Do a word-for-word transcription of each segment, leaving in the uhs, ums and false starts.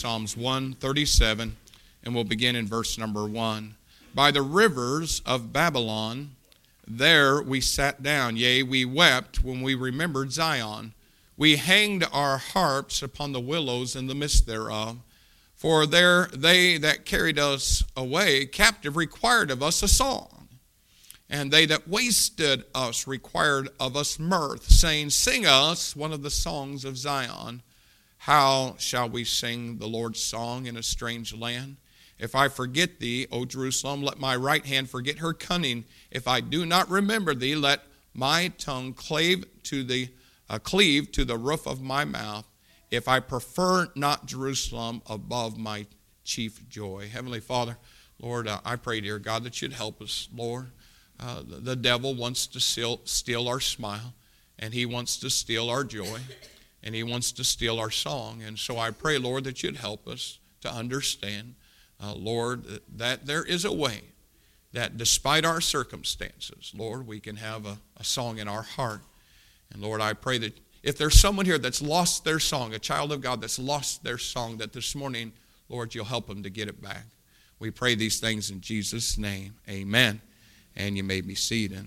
Psalms one thirty-seven, and we'll begin in verse number one. By the rivers of Babylon, there we sat down, yea, we wept when we remembered Zion. We hanged our harps upon the willows in the midst thereof. For there they that carried us away captive required of us a song. And they that wasted us required of us mirth, saying, Sing us one of the songs of Zion. How shall we sing the Lord's song in a strange land? If I forget thee, O Jerusalem, let my right hand forget her cunning. If I do not remember thee, let my tongue clave to the uh, cleave to the roof of my mouth. If I prefer not Jerusalem above my chief joy. Heavenly Father, Lord, uh, I pray, dear God, that you'd help us, Lord. Uh, the, the devil wants to steal, steal our smile, and he wants to steal our joy, and he wants to steal our song. And so I pray, Lord, that you'd help us to understand, uh, Lord, that there is a way that despite our circumstances, Lord, we can have a, a song in our heart. And Lord, I pray that if there's someone here that's lost their song, a child of God that's lost their song, that this morning, Lord, you'll help them to get it back. We pray these things in Jesus' name. Amen. And you may be seated.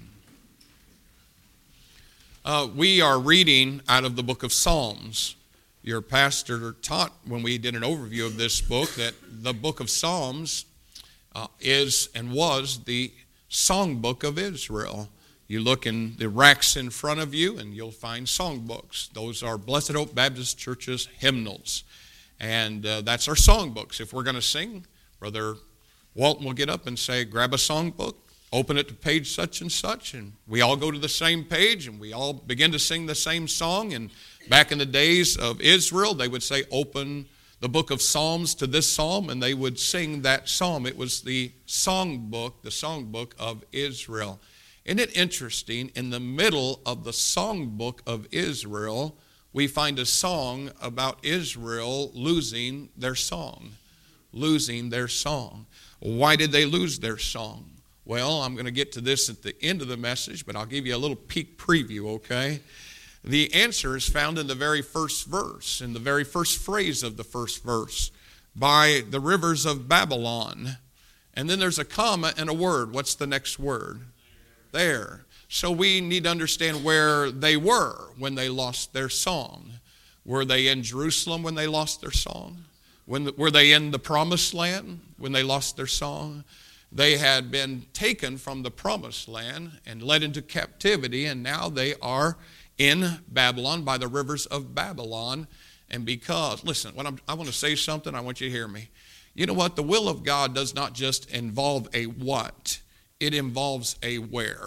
Uh, we are reading out of the book of Psalms. Your pastor taught when we did an overview of this book that the book of Psalms uh, is and was the songbook of Israel. You look in the racks in front of you and you'll find songbooks. Those are Blessed Hope Baptist Church's hymnals. And uh, that's our songbooks. If we're going to sing, Brother Walton will get up and say, grab a songbook, open it to page such and such, and we all go to the same page and we all begin to sing the same song. And back in the days of Israel, they would say, open the book of Psalms to this psalm, and they would sing that psalm. It was the songbook, the songbook of Israel. Isn't it interesting? In the middle of the songbook of Israel, we find a song about Israel losing their song. Losing their song. Why did they lose their song? Well, I'm going to get to this at the end of the message, but I'll give you a little peek preview, okay? The answer is found in the very first verse, in the very first phrase of the first verse. By the rivers of Babylon. And then there's a comma and a word. What's the next word? There. So we need to understand where they were when they lost their song. Were they in Jerusalem when they lost their song? When the, were they in the promised land when they lost their song? They had been taken from the promised land and led into captivity, and now they are in Babylon by the rivers of Babylon. And because, listen, when I'm, I want to say something, I want you to hear me. You know what? The will of God does not just involve a what. It involves a where.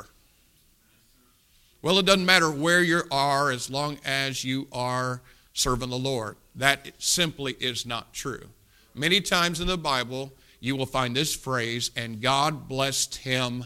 Well, it doesn't matter where you are as long as you are serving the Lord. That simply is not true. Many times in the Bible, you will find this phrase, and God blessed him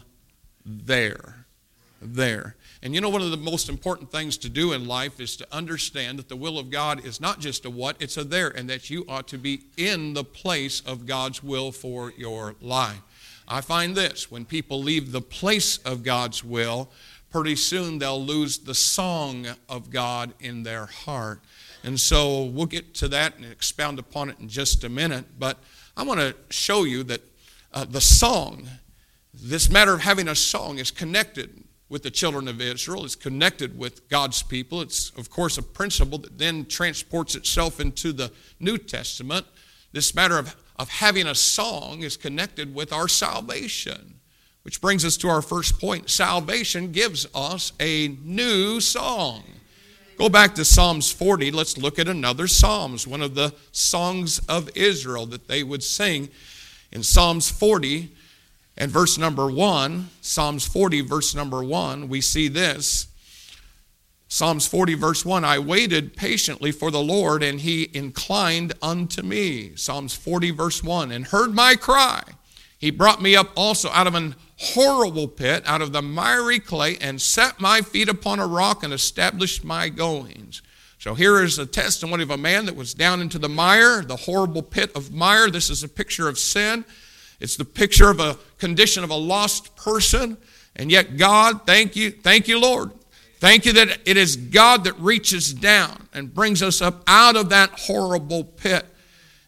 there. There. And you know, one of the most important things to do in life is to understand that the will of God is not just a what, it's a there, and that you ought to be in the place of God's will for your life. I find this, when people leave the place of God's will, pretty soon they'll lose the song of God in their heart. And so we'll get to that and expound upon it in just a minute, but I want to show you that uh, the song, this matter of having a song, is connected with the children of Israel. It's connected with God's people. It's, of course, a principle that then transports itself into the New Testament. This matter of, of having a song is connected with our salvation, which brings us to our first point. Salvation gives us a new song. Go back to Psalms forty. Let's look at another Psalms, one of the songs of Israel that they would sing. In Psalms forty and verse number one, Psalms forty verse number one, we see this. Psalms forty verse one, I waited patiently for the Lord, and he inclined unto me. Psalms forty verse one, and heard my cry. He brought me up also out of an horrible pit, out of the miry clay, and set my feet upon a rock and established my goings. So here is a testimony of a man that was down into the mire, the horrible pit of mire. This is a picture of sin. It's the picture of a condition of a lost person. And yet God, thank you, thank you, Lord. Thank you that it is God that reaches down and brings us up out of that horrible pit.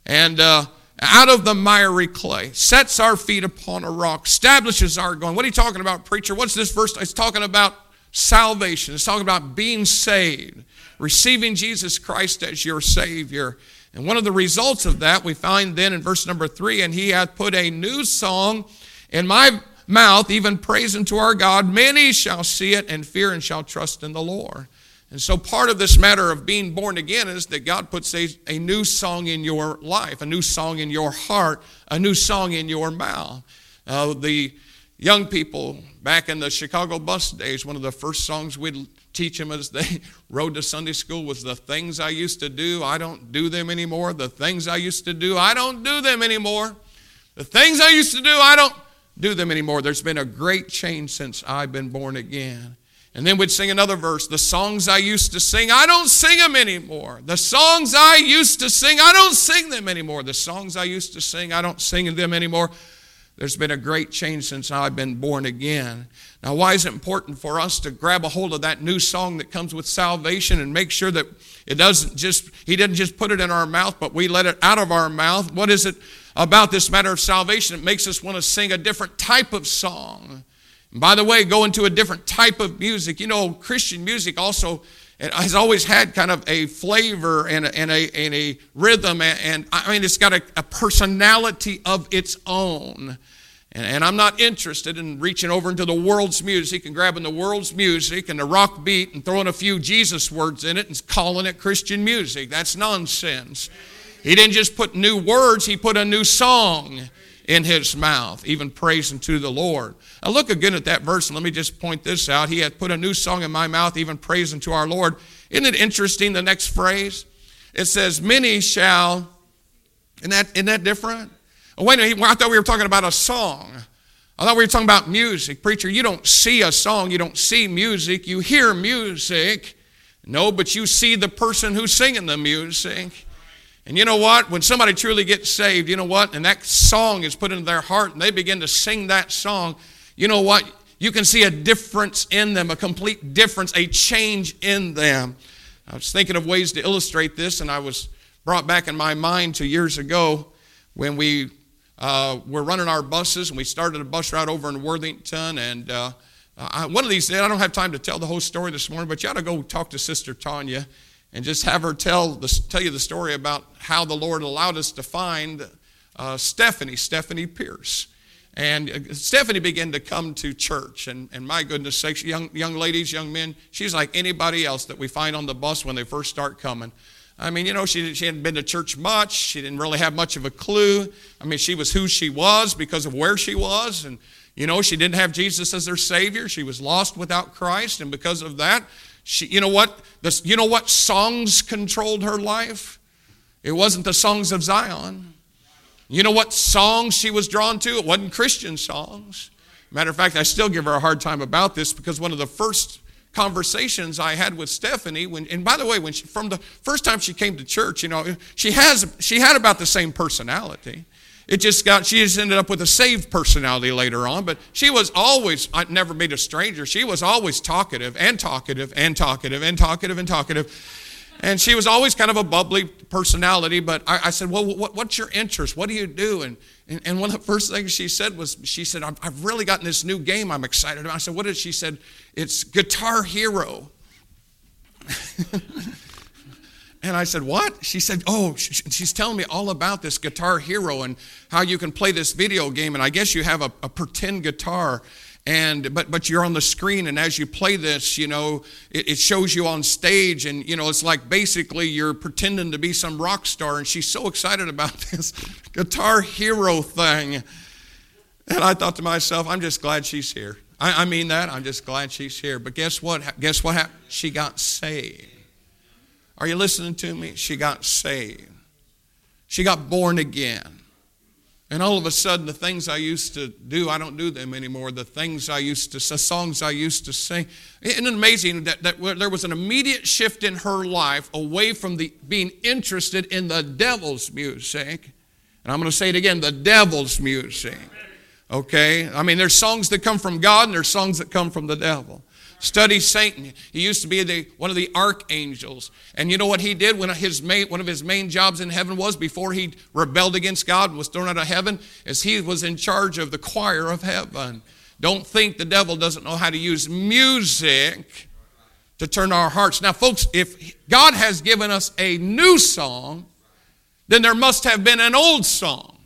And uh, out of the miry clay, sets our feet upon a rock, establishes our going. What are you talking about, preacher? What's this verse? It's talking about salvation. It's talking about being saved, receiving Jesus Christ as your Savior. And one of the results of that we find then in verse number three, and he hath put a new song in my mouth, even praise unto our God. Many shall see it and fear and shall trust in the Lord. And so part of this matter of being born again is that God puts a, a new song in your life, a new song in your heart, a new song in your mouth. Uh, the young people back in the Chicago bus days, one of the first songs we'd teach them as they rode to Sunday school was the things I used to do, I don't do them anymore. The things I used to do, I don't do them anymore. The things I used to do, I don't do them anymore. There's been a great change since I've been born again. And then we'd sing another verse. The songs I used to sing, I don't sing them anymore. The songs I used to sing, I don't sing them anymore. The songs I used to sing, I don't sing them anymore. There's been a great change since I've been born again. Now, why is it important for us to grab a hold of that new song that comes with salvation and make sure that it doesn't just, he didn't just put it in our mouth, but we let it out of our mouth? What is it about this matter of salvation? It makes us want to sing a different type of song. And by the way, go into a different type of music. You know, Christian music also has always had kind of a flavor and a, and a, and a rhythm, and, and I mean, it's got a, a personality of its own. And, and I'm not interested in reaching over into the world's music and grabbing the world's music and the rock beat and throwing a few Jesus words in it and calling it Christian music. That's nonsense. He didn't just put new words, he put a new song in his mouth, even praising to the Lord. Now look again at that verse, and let me just point this out. He hath put a new song in my mouth, even praising to our Lord. Isn't it interesting, the next phrase? It says, many shall, isn't that, isn't that different? Oh, wait a minute, I thought we were talking about a song. I thought we were talking about music. Preacher, you don't see a song, you don't see music, you hear music. No, but you see the person who's singing the music. And you know what? When somebody truly gets saved, you know what? And that song is put into their heart and they begin to sing that song, you know what? You can see a difference in them, a complete difference, a change in them. I was thinking of ways to illustrate this, and I was brought back in my mind to years ago when we uh, were running our buses, and we started a bus route over in Worthington. And uh, I, one of these days, I don't have time to tell the whole story this morning, but you ought to go talk to Sister Tanya and just have her tell the, tell you the story about how the Lord allowed us to find uh, Stephanie, Stephanie Pierce. And uh, Stephanie began to come to church, and, and my goodness sakes, young, young ladies, young men, she's like anybody else that we find on the bus when they first start coming. I mean, you know, she, she hadn't been to church much. She didn't really have much of a clue. I mean, she was who she was because of where she was, and, you know, she didn't have Jesus as her Savior. She was lost without Christ, and because of that, She, you know what? This, you know what songs controlled her life? It wasn't the songs of Zion. You know what songs she was drawn to? It wasn't Christian songs. Matter of fact, I still give her a hard time about this because one of the first conversations I had with Stephanie, when, and by the way, when she, from the first time she came to church, you know, she has she had about the same personality. It just got, she just ended up with a saved personality later on, but she was always, I never made a stranger, she was always talkative and talkative and talkative and talkative and talkative. And she was always kind of a bubbly personality, but I, I said, well, what, what's your interest? What do you do? And, and, and one of the first things she said was, she said, I've, I've really gotten this new game I'm excited about. I said, what is it? She said, it's Guitar Hero. And I said, what? She said, oh, she's telling me all about this Guitar Hero and how you can play this video game. And I guess you have a, a pretend guitar, and but but you're on the screen. And as you play this, you know, it, it shows you on stage. And, you know, it's like basically you're pretending to be some rock star. And she's so excited about this Guitar Hero thing. And I thought to myself, I'm just glad she's here. I, I mean that. I'm just glad she's here. But guess what? Guess what happened? She got saved. Are you listening to me? She got saved. She got born again. And all of a sudden, the things I used to do, I don't do them anymore. The things I used to, the songs I used to sing. Isn't it amazing that, that there was an immediate shift in her life away from the being interested in the devil's music. And I'm going to say it again, the devil's music. Okay? I mean, there's songs that come from God and there's songs that come from the devil. Study Satan. He used to be the, one of the archangels. And you know what he did when his main, one of his main jobs in heaven was before he rebelled against God and was thrown out of heaven? Is he was in charge of the choir of heaven. Don't think the devil doesn't know how to use music to turn our hearts. Now, folks, if God has given us a new song, then there must have been an old song.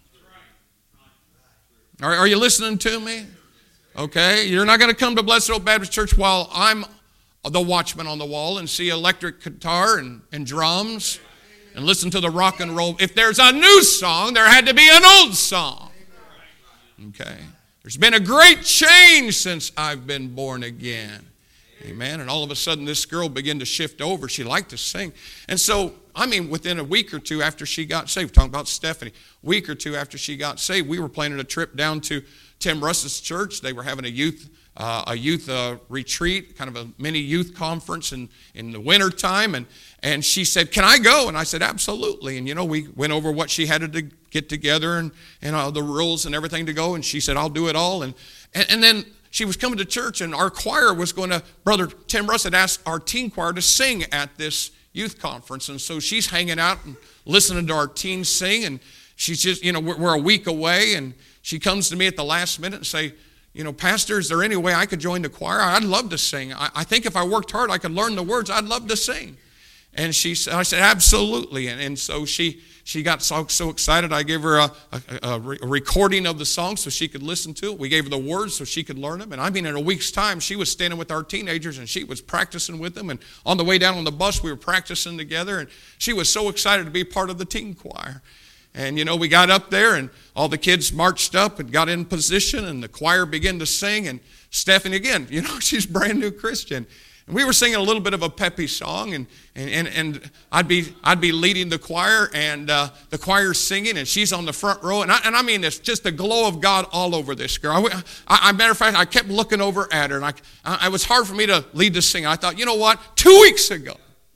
Are, are you listening to me? Okay, you're not going to come to Blessed Oak Baptist Church while I'm the watchman on the wall and see electric guitar and, and drums and listen to the rock and roll. If there's a new song, there had to be an old song. Okay, there's been a great change since I've been born again. Amen. And all of a sudden this girl began to shift over. She liked to sing. And so, I mean, within a week or two after she got saved, talking about Stephanie, a week or two after she got saved, we were planning a trip down to Tim Russ's church. They were having a youth uh, a youth uh, retreat, kind of a mini youth conference in, in the winter time. And, and she said, can I go? And I said, absolutely. And, you know, we went over what she had to get together and, and uh, the rules and everything to go. And she said, I'll do it all. And, and, and then she was coming to church, and our choir was going to, Brother Tim Russ had asked our teen choir to sing at this youth conference. And so she's hanging out and listening to our teens sing. And she's just, you know, we're, we're a week away. And she comes to me at the last minute and say, you know, Pastor, is there any way I could join the choir? I'd love to sing. I, I think if I worked hard, I could learn the words. I'd love to sing. And she said, I said, absolutely. And, and so she she got so, so excited. I gave her a, a, a recording of the song so she could listen to it. We gave her the words so she could learn them. And I mean, in a week's time, she was standing with our teenagers and she was practicing with them. And on the way down on the bus, we were practicing together. And she was so excited to be part of the teen choir. And, you know, we got up there and all the kids marched up and got in position and the choir began to sing. And Stephanie, again, you know, she's a brand new Christian. And we were singing a little bit of a peppy song, and and, and, and I'd be I'd be leading the choir, and uh, the choir's singing, and she's on the front row. And I, and I mean, it's just the glow of God all over this girl. I, I, I, matter of fact, I kept looking over at her, and I, I, it was hard for me to lead the singing. I thought, you know what? Two weeks ago,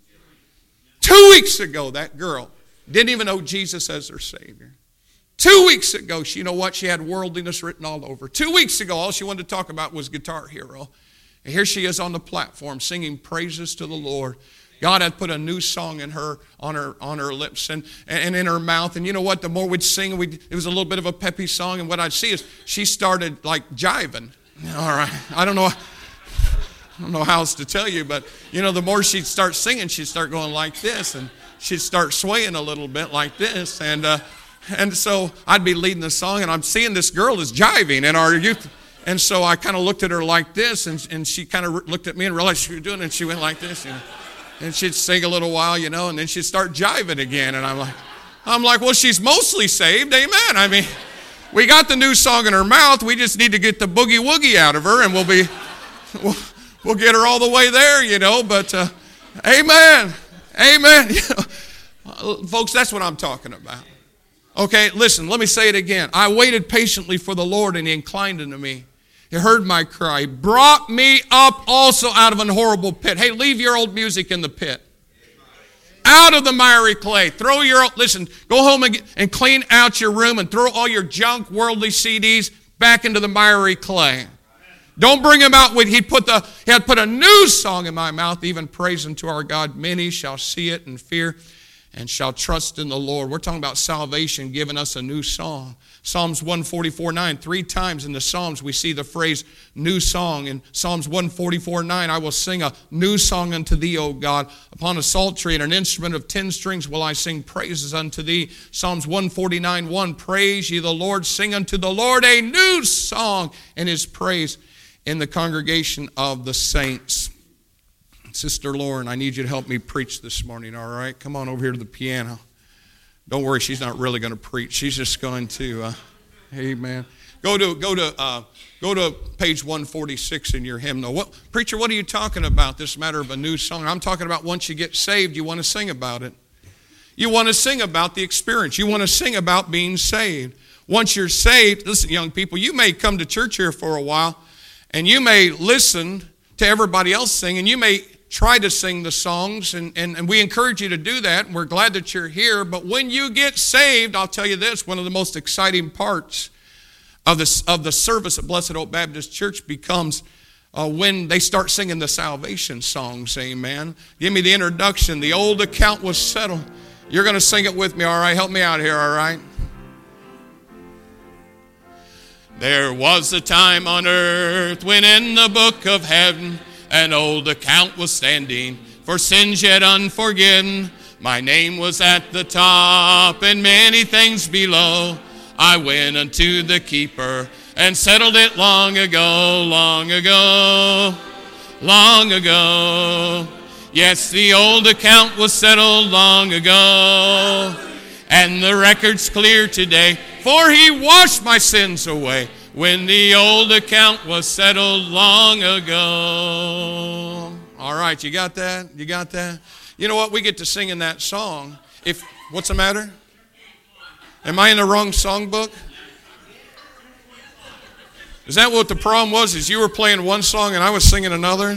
two weeks ago, that girl didn't even know Jesus as her Savior. Two weeks ago, she, you know what? She had worldliness written all over. Two weeks ago, all she wanted to talk about was Guitar Hero. And here she is on the platform singing praises to the Lord. God had put a new song in her, on her, on her lips and, and in her mouth. And you know what? The more we'd sing, we'd, it was a little bit of a peppy song. And what I'd see is she started like jiving. All right. I don't know. I don't know how else to tell you, but you know, the more she'd start singing, she'd start going like this, and she'd start swaying a little bit like this. And uh, and so I'd be leading the song, and I'm seeing this girl is jiving in our youth. And so I kind of looked at her like this, and, and she kind of looked at me and realized she was doing it, and she went like this. You know? And she'd sing a little while, you know, and then she'd start jiving again. And I'm like, I'm like, well, she's mostly saved, amen. I mean, we got the new song in her mouth. We just need to get the boogie woogie out of her, and we'll be, we'll, we'll get her all the way there, you know. But uh, amen, amen. You know, folks, that's what I'm talking about. Okay, listen, let me say it again. I waited patiently for the Lord, and He inclined unto me. He heard my cry. He brought me up also out of an horrible pit. Hey, leave your old music in the pit. Out of the miry clay. Throw your, listen, go home and, and clean out your room and throw all your junk, worldly C Ds back into the miry clay. Don't bring them out with, he put the, he had put a new song in my mouth, even praising to our God. Many shall see it and fear and shall trust in the Lord. We're talking about salvation giving us a new song. Psalms one forty-four nine, three times in the Psalms we see the phrase new song. In Psalms one forty-four nine, I will sing a new song unto thee, O God. Upon a psaltery and an instrument of ten strings will I sing praises unto thee. Psalms one forty-nine one, praise ye the Lord, sing unto the Lord a new song in His praise in the congregation of the saints. Sister Lauren, I need you to help me preach this morning, all right? Come on over here to the piano. Don't worry, she's not really going to preach. She's just going to, uh, amen. Go to go to uh, go to page one forty-six in your hymnal. What, preacher, what are you talking about? This matter of a new song. I'm talking about once you get saved, you want to sing about it. You want to sing about the experience. You want to sing about being saved. Once you're saved, listen, young people, you may come to church here for a while, and you may listen to everybody else sing, and you may try to sing the songs, and, and, and we encourage you to do that, and we're glad that you're here. But when you get saved, I'll tell you this, one of the most exciting parts of, this, of the service at Blessed Oak Baptist Church becomes uh, when they start singing the salvation songs, amen. Give me the introduction. The old account was settled. You're going to sing it with me, all right? Help me out here, all right? There was a time on earth when in the book of heaven an old account was standing for sins yet unforgiven. My name was at the top and many things below. I went unto the keeper and settled it long ago, long ago, long ago. Yes, the old account was settled long ago, and the record's clear today, for he washed my sins away when the old account was settled long ago. All right, you got that? You got that? You know what? We get to sing in that song. If what's the matter? Am I in the wrong songbook? Is that what the problem was? Is you were playing one song and I was singing another?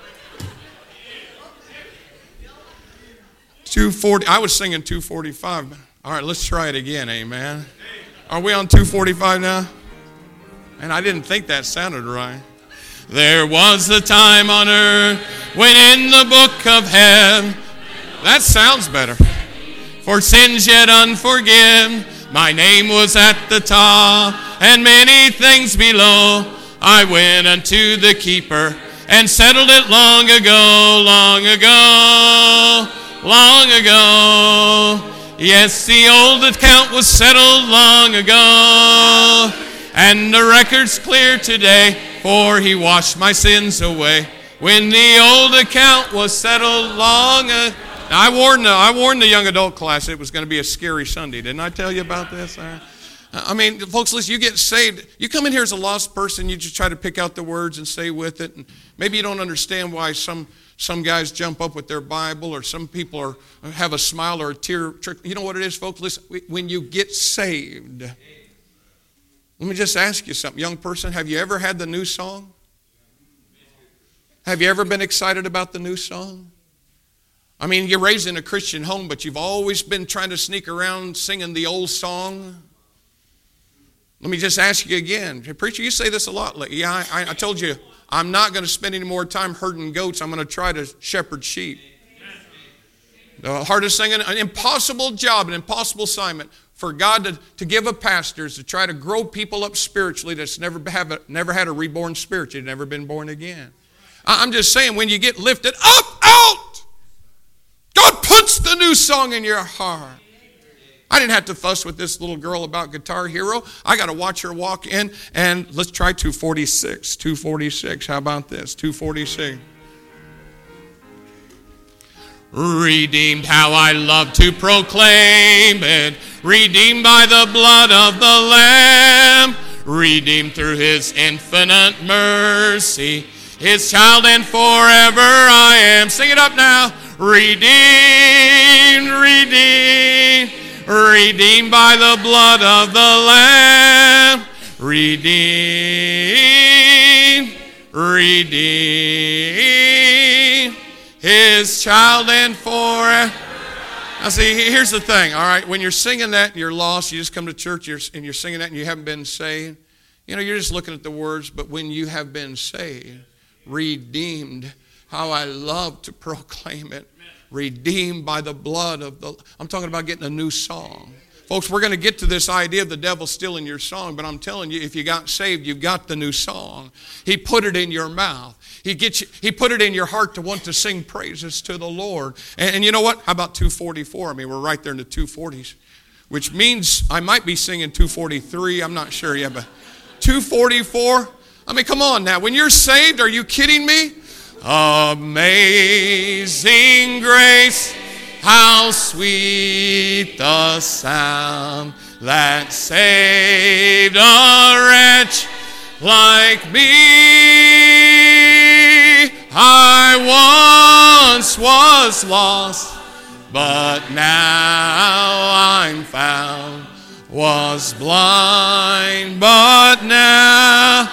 two forty. I was singing two forty-five. All right, let's try it again, amen. Are we on two forty-five now? And I didn't think that sounded right. There was a time on earth when in the book of heaven, that sounds better, for sins yet unforgiven, my name was at the top, and many things below. I went unto the keeper and settled it long ago, long ago, long ago. Yes, the old account was settled long ago, and the record's clear today, for he washed my sins away when the old account was settled long ago. Now, I warned, the, I warned the young adult class it was going to be a scary Sunday. Didn't I tell you about this? I mean, folks, listen, you get saved. You come in here as a lost person, you just try to pick out the words and stay with it. And maybe you don't understand why some some guys jump up with their Bible, or some people are have a smile or a tear. You know what it is, folks? Listen, when you get saved, let me just ask you something. Young person, have you ever had the new song? Have you ever been excited about the new song? I mean, you're raised in a Christian home, but you've always been trying to sneak around singing the old song. Let me just ask you again. Preacher, you say this a lot lately. Yeah, I, I told you, I'm not going to spend any more time herding goats. I'm going to try to shepherd sheep. The hardest thing, an impossible job, an impossible assignment for God to, to give a pastor is to try to grow people up spiritually that's never, have a, never had a reborn spirit. You've never been born again. I'm just saying, when you get lifted up, out, God puts the new song in your heart. I didn't have to fuss with this little girl about Guitar Hero. I got to watch her walk in, and let's try two forty-six. two forty-six. How about this? two forty-six. Redeemed, how I love to proclaim it. Redeemed by the blood of the Lamb. Redeemed through his infinite mercy. His child and forever I am. Sing it up now. Redeemed, redeemed, redeemed by the blood of the Lamb. Redeemed, redeemed, his child and forever. Now see, here's the thing, all right? When you're singing that and you're lost, you just come to church and you're singing that and you haven't been saved, you know, you're just looking at the words, but when you have been saved, redeemed, how I love to proclaim it. Redeemed by the blood of the... I'm talking about getting a new song. Folks, we're going to get to this idea of the devil stealing your song, but I'm telling you, if you got saved, you got the new song. He put it in your mouth. He gets you, he put it in your heart to want to sing praises to the Lord. And, and you know what? How about two forty-four? I mean, we're right there in the two forties, which means I might be singing two forty-three. I'm not sure yet, but two forty-four. I mean, come on now. When you're saved, are you kidding me? Amazing grace, how sweet the sound that saved a wretch like me. I once was lost, but now I'm found. Was blind, but now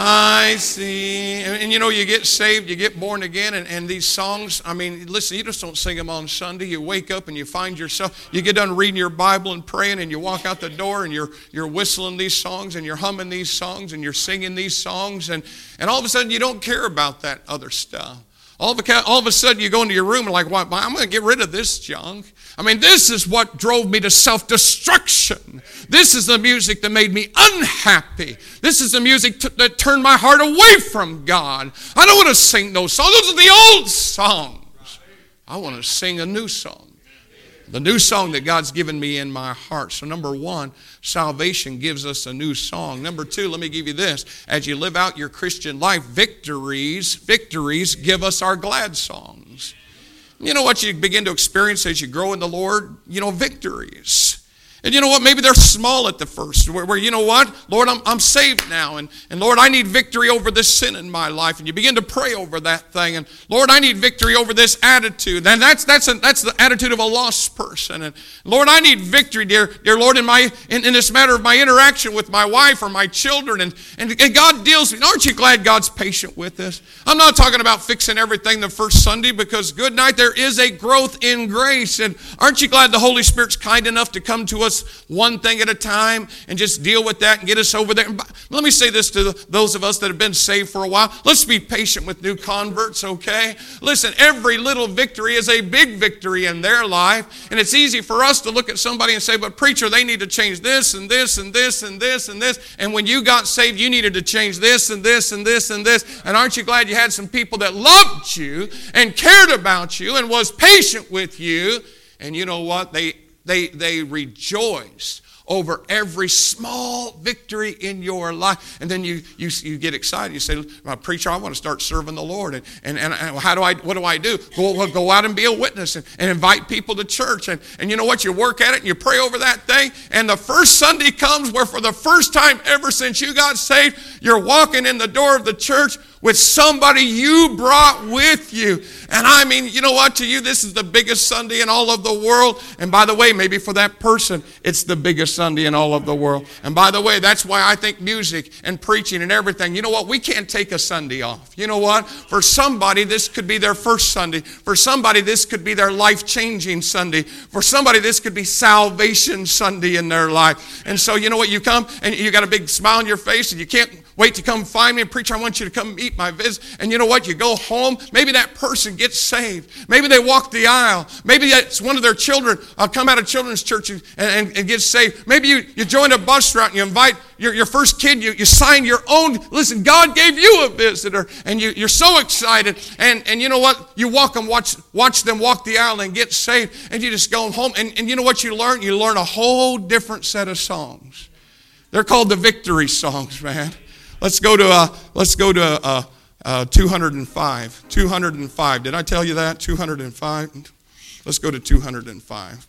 I see. And, and you know, you get saved, you get born again, and, and these songs, I mean, listen, you just don't sing them on Sunday. You wake up and you find yourself, you get done reading your Bible and praying, and you walk out the door and you're you're whistling these songs and you're humming these songs and you're singing these songs, and, and all of a sudden you don't care about that other stuff. All of, a, all of a sudden you go into your room and like, well, I'm going to get rid of this junk. I mean, this is what drove me to self-destruction. This is the music that made me unhappy. This is the music t- that turned my heart away from God. I don't want to sing those songs. Those are the old songs. I want to sing a new song. The new song that God's given me in my heart. So number one, salvation gives us a new song. Number two, let me give you this. As you live out your Christian life, victories, victories give us our glad songs. You know what you begin to experience as you grow in the Lord? You know, victories. And you know what? Maybe they're small at the first, where, where you know what? Lord, I'm, I'm saved now. And, and Lord, I need victory over this sin in my life. And you begin to pray over that thing. And Lord, I need victory over this attitude. And that's that's a, that's the attitude of a lost person. And Lord, I need victory, dear, dear Lord, in my in, in this matter of my interaction with my wife or my children. And, and, and God deals with me. Aren't you glad God's patient with us? I'm not talking about fixing everything the first Sunday, because good night, there is a growth in grace. And aren't you glad the Holy Spirit's kind enough to come to us one thing at a time and just deal with that and get us over there? Let me say this to those of us that have been saved for a while. Let's be patient with new converts, okay? Listen, every little victory is a big victory in their life. And it's easy for us to look at somebody and say, but preacher, they need to change this and this and this and this and this. And when you got saved, you needed to change this and this and this and this. And aren't you glad you had some people that loved you and cared about you and was patient with you? And you know what? They They they rejoice over every small victory in your life. And then you you, you get excited. You say, well, preacher, I want to start serving the Lord. And, and, and how do I, what do I do? Go, go out and be a witness and, and invite people to church. And, and you know what? You work at it and you pray over that thing. And the first Sunday comes where for the first time ever since you got saved, you're walking in the door of the church with somebody you brought with you. And I mean, you know what? To you, this is the biggest Sunday in all of the world. And by the way, maybe for that person, it's the biggest Sunday in all of the world. And by the way, that's why I think music and preaching and everything, you know what? We can't take a Sunday off. You know what? For somebody, this could be their first Sunday. For somebody, this could be their life-changing Sunday. For somebody, this could be salvation Sunday in their life. And so, you know what? You come and you got a big smile on your face and you can't wait to come find me. And preacher, I want you to come meet my visit. And you know what? You go home. Maybe that person gets saved. Maybe they walk the aisle. Maybe that's one of their children uh, come out of children's church and, and, and get saved. Maybe you, you join a bus route and you invite your, your first kid. You, you sign your own. Listen, God gave you a visitor. And you, you're so excited. And, and you know what? You walk and watch, watch them walk the aisle and get saved. And you just go home. And, and you know what you learn? You learn a whole different set of songs. They're called the victory songs, man. Let's go to uh, let's go to uh, uh, two hundred five. two hundred five. Did I tell you that? two hundred five. Let's go to two hundred five.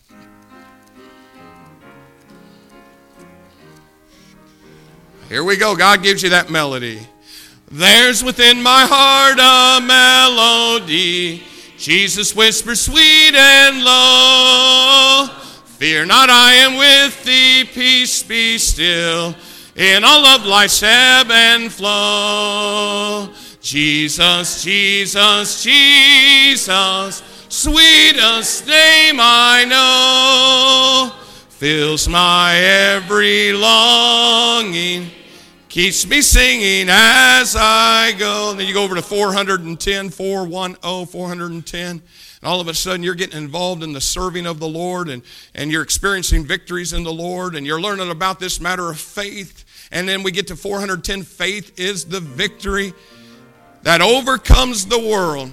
Here we go. God gives you that melody. There's within my heart a melody. Jesus whispers sweet and low. Fear not, I am with thee. Peace be still. In all of life's ebb and flow, Jesus, Jesus, Jesus, sweetest name I know, fills my every longing, keeps me singing as I go. And then you go over to four hundred ten, four one zero, four hundred ten. And all of a sudden you're getting involved in the serving of the Lord, and, and you're experiencing victories in the Lord, and you're learning about this matter of faith. And then we get to four hundred ten. Faith is the victory that overcomes the world.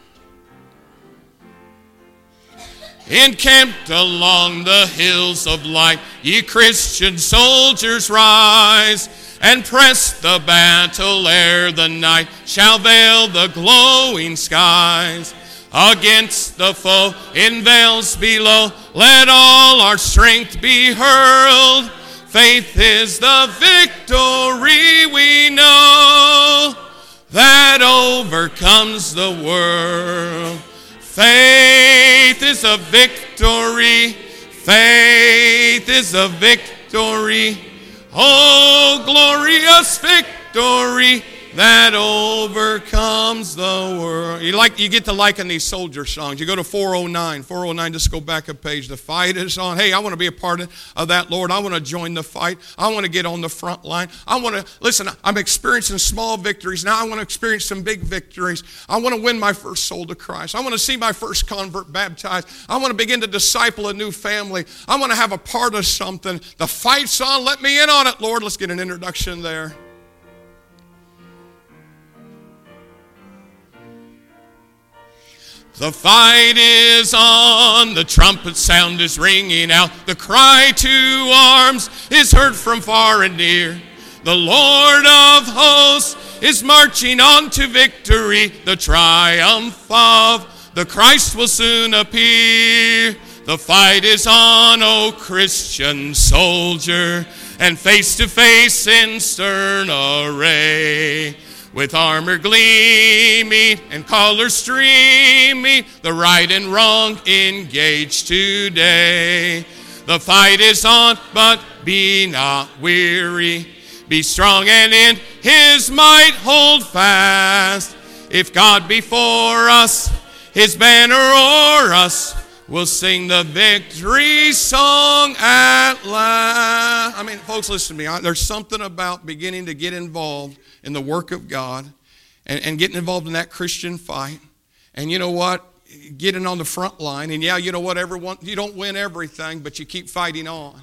Encamped along the hills of light, ye Christian soldiers rise, and press the battle ere the night shall veil the glowing skies. Against the foe in vales below, let all our strength be hurled. Faith is the victory we know that overcomes the world. Faith is a victory. Faith is a victory. Oh, glorious victory. that overcomes the world. You like you get to liking these soldier songs. You go to four oh nine. four oh nine, just go back a page. The fight is on. Hey, I want to be a part of that, Lord. I want to join the fight. I want to get on the front line. I want to, listen, I'm experiencing small victories. Now I want to experience some big victories. I want to win my first soul to Christ. I want to see my first convert baptized. I want to begin to disciple a new family. I want to have a part of something. The fight's on. Let me in on it, Lord. Let's get an introduction there. The fight is on, the trumpet sound is ringing out, the cry to arms is heard from far and near. The Lord of hosts is marching on to victory, the triumph of the Christ will soon appear. The fight is on, O Christian soldier, and face to face in stern array. With armor gleaming and colors streaming, the right and wrong engage today. The fight is on, but be not weary. Be strong and in his might hold fast. If God be for us, his banner o'er us, we'll sing the victory song at last. I mean, folks, listen to me. There's something about beginning to get involved in the work of God and, and getting involved in that Christian fight. And you know what? Getting on the front line. And yeah, you know what? Everyone, you don't win everything, but you keep fighting on.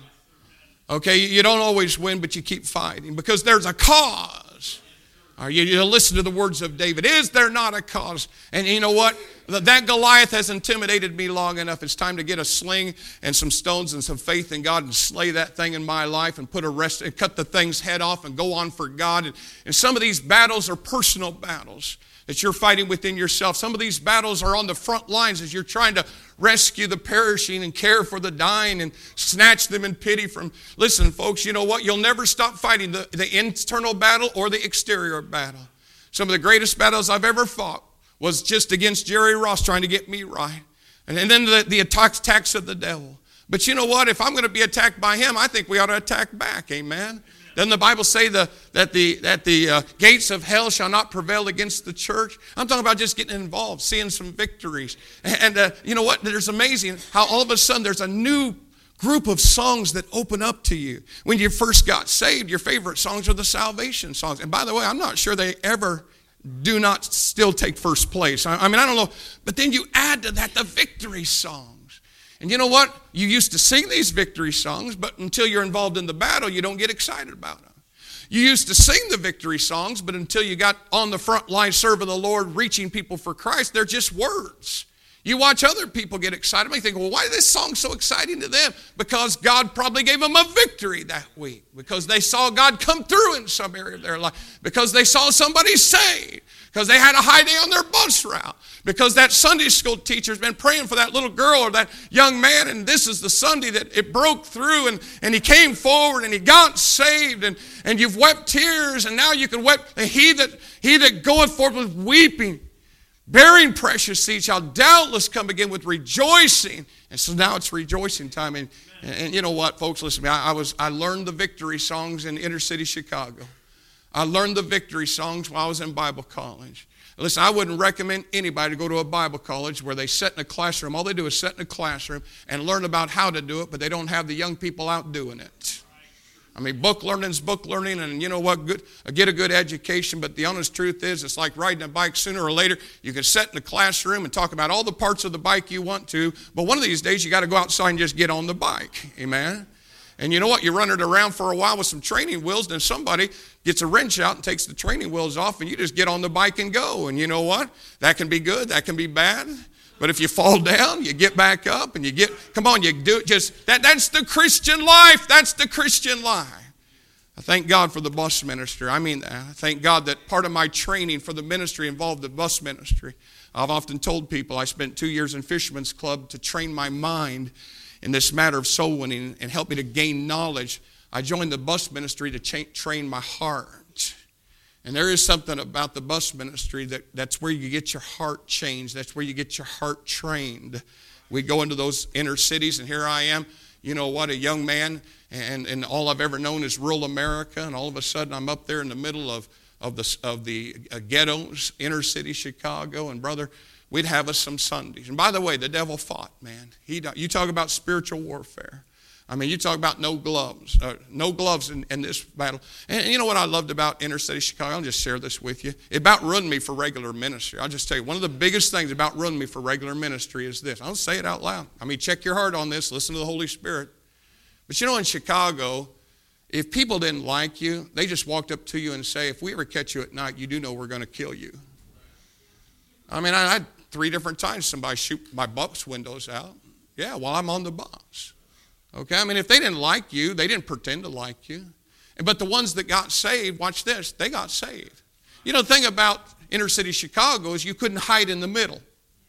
Okay? You don't always win, but you keep fighting because there's a cause. Are you, you listen to the words of David. Is there not a cause? And you know what? That Goliath has intimidated me long enough. It's time to get a sling and some stones and some faith in God and slay that thing in my life and put a rest and cut the thing's head off and go on for God. And, and some of these battles are personal battles that you're fighting within yourself. Some of these battles are on the front lines as you're trying to rescue the perishing and care for the dying and snatch them in pity from. Listen, folks, you know what? You'll never stop fighting the, the internal battle or the exterior battle. Some of the greatest battles I've ever fought was just against Jerry Ross trying to get me right. And, and then the, the attacks, attacks of the devil. But you know what? If I'm going to be attacked by him, I think we ought to attack back. Amen? Doesn't the Bible say the, that the, that the uh, gates of hell shall not prevail against the church? I'm talking about just getting involved, seeing some victories. And uh, you know what? There's amazing how all of a sudden there's a new group of songs that open up to you. When you first got saved, your favorite songs are the salvation songs. And by the way, I'm not sure they ever do not still take first place. I, I mean, I don't know. But then you add to that the victory songs. And you know what? You used to sing these victory songs, but until you're involved in the battle, you don't get excited about them. You used to sing the victory songs, but until you got on the front line serving the Lord, reaching people for Christ, they're just words. You watch other people get excited. You think, well, why is this song so exciting to them? Because God probably gave them a victory that week. Because they saw God come through in some area of their life. Because they saw somebody saved. Because they had a high day on their bus route. Because that Sunday school teacher's been praying for that little girl or that young man, and this is the Sunday that it broke through, and, and he came forward and he got saved, and, and you've wept tears, and now you can weep. And he that, he that goeth forth with weeping, bearing precious seed, shall doubtless come again with rejoicing. And so now it's rejoicing time. And, and, and you know what, folks, listen to me. I, I, was, I learned the victory songs in inner city Chicago. I learned the victory songs while I was in Bible college. Listen, I wouldn't recommend anybody to go to a Bible college where they sit in a classroom. All they do is sit in a classroom and learn about how to do it, but they don't have the young people out doing it. I mean, book learning is book learning, and you know what? Good, get a good education, but the honest truth is it's like riding a bike. Sooner or later, you can sit in a classroom and talk about all the parts of the bike you want to, but one of these days you got to go outside and just get on the bike. Amen? And you know what? You run it around for a while with some training wheels, and then somebody gets a wrench out and takes the training wheels off, and you just get on the bike and go. And you know what? That can be good. That can be bad. But if you fall down, you get back up and you get, come on, you do it just, that, that's the Christian life. That's the Christian life. I thank God for the bus ministry. I mean that. I thank God that part of my training for the ministry involved the bus ministry. I've often told people I spent two years in Fisherman's Club to train my mind in this matter of soul winning and help me to gain knowledge. I joined the bus ministry to cha- train my heart. And there is something about the bus ministry that, that's where you get your heart changed. That's where you get your heart trained. We go into those inner cities, and here I am, you know what, a young man, and, and all I've ever known is rural America, and all of a sudden I'm up there in the middle of of the, of the ghettos, inner city Chicago. And brother, we'd have us some Sundays. And by the way, the devil fought, man. He, you talk about spiritual warfare. I mean, you talk about no gloves, uh, no gloves in, in this battle. And you know what I loved about inner city Chicago? I'll just share this with you. It about ruined me for regular ministry. I'll just tell you, one of the biggest things about ruined me for regular ministry is this. I'll say it out loud. I mean, check your heart on this. Listen to the Holy Spirit. But you know, in Chicago, if people didn't like you, they just walked up to you and say, if we ever catch you at night, you do know we're going to kill you. I mean, I had three different times somebody shoot my bus windows out. Yeah, while I'm on the bus. Okay, I mean, if they didn't like you, they didn't pretend to like you. But the ones that got saved, watch this, they got saved. You know, the thing about inner city Chicago is you couldn't hide in the middle.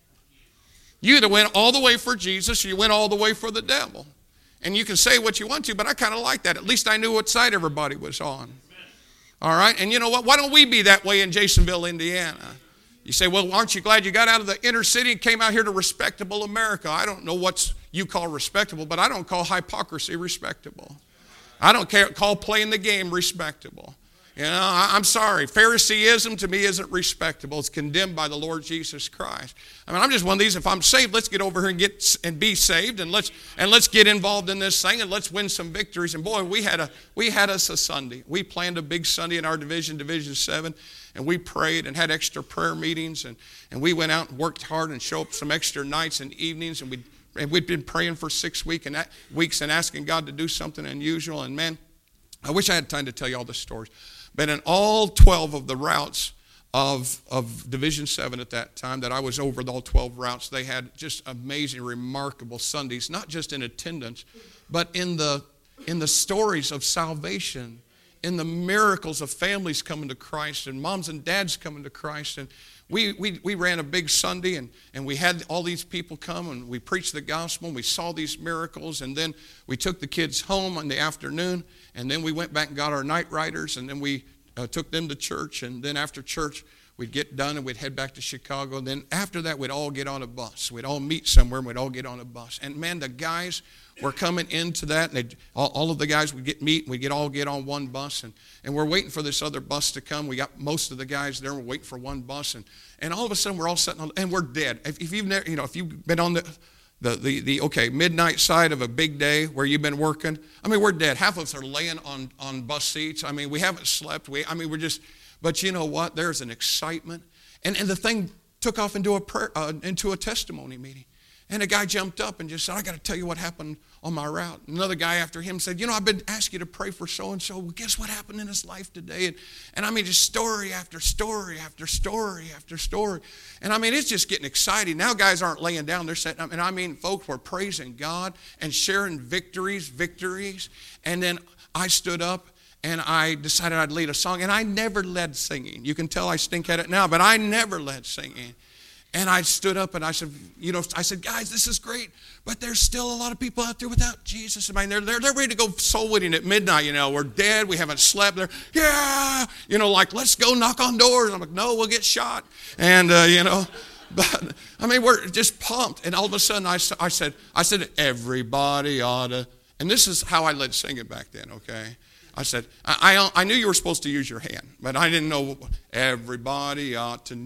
You either went all the way for Jesus or you went all the way for the devil. And you can say what you want to, but I kind of like that. At least I knew what side everybody was on. All right, and you know what? Why don't we be that way in Jasonville, Indiana? You say, well, aren't you glad you got out of the inner city and came out here to respectable America? I don't know what you call respectable, but I don't call hypocrisy respectable. I don't care, call playing the game respectable. You know, I, I'm sorry. Phariseeism to me isn't respectable. It's condemned by the Lord Jesus Christ. I mean, I'm just one of these. If I'm saved, let's get over here and get and be saved, and let's and let's get involved in this thing, and let's win some victories. And boy, we had a we had us a Sunday. We planned a big Sunday in our division, Division Seven. And we prayed and had extra prayer meetings, and, and we went out and worked hard and showed up some extra nights and evenings, and we'd, and we'd been praying for six week and, weeks and asking God to do something unusual. And man, I wish I had time to tell you all the stories. But in all twelve of the routes of, of Division seven at that time that I was over, all twelve routes, they had just amazing, remarkable Sundays, not just in attendance, but in the in the stories of salvation, in the miracles of families coming to Christ and moms and dads coming to Christ. And we we, we ran a big Sunday, and, and we had all these people come, and we preached the gospel, and we saw these miracles. And then we took the kids home in the afternoon, and then we went back and got our night riders, and then we uh, took them to church. And then after church, we'd get done, and we'd head back to Chicago. And then after that, we'd all get on a bus. We'd all meet somewhere, and we'd all get on a bus. And man, the guys were coming into that, and all, all of the guys would get meet, and we'd get all get on one bus, and, and we're waiting for this other bus to come. We got most of the guys there, and we're waiting for one bus, and, and all of a sudden we're all sitting on, and we're dead. If, if you've never, you know, if you've been on the, the, the, the, okay, midnight side of a big day where you've been working, I mean, we're dead. Half of us are laying on, on bus seats. I mean, we haven't slept. We, I mean, we're just, but you know what? There's an excitement, and, and the thing took off into a prayer, uh, into a testimony meeting. And a guy jumped up and just said, I got to tell you what happened on my route. Another guy after him said, you know, I've been asking you to pray for so-and-so. Well, guess what happened in his life today? And, and I mean, just story after story after story after story. And I mean, it's just getting exciting. Now guys aren't laying down. They're sitting up. And I mean, folks were praising God and sharing victories, victories. And then I stood up and I decided I'd lead a song. And I never led singing. You can tell I stink at it now, but I never led singing. And I stood up and I said, you know, I said, guys, this is great, but there's still a lot of people out there without Jesus. I mean, they're, they're, they're ready to go soul winning at midnight, you know. We're dead. We haven't slept. They're, yeah, you know, like, let's go knock on doors. I'm like, no, we'll get shot. And, uh, you know, but, I mean, we're just pumped. And all of a sudden I, I said, I said, everybody ought to, and this is how I led singing back then, okay? I said, I, I, I knew you were supposed to use your hand, but I didn't know. Everybody ought to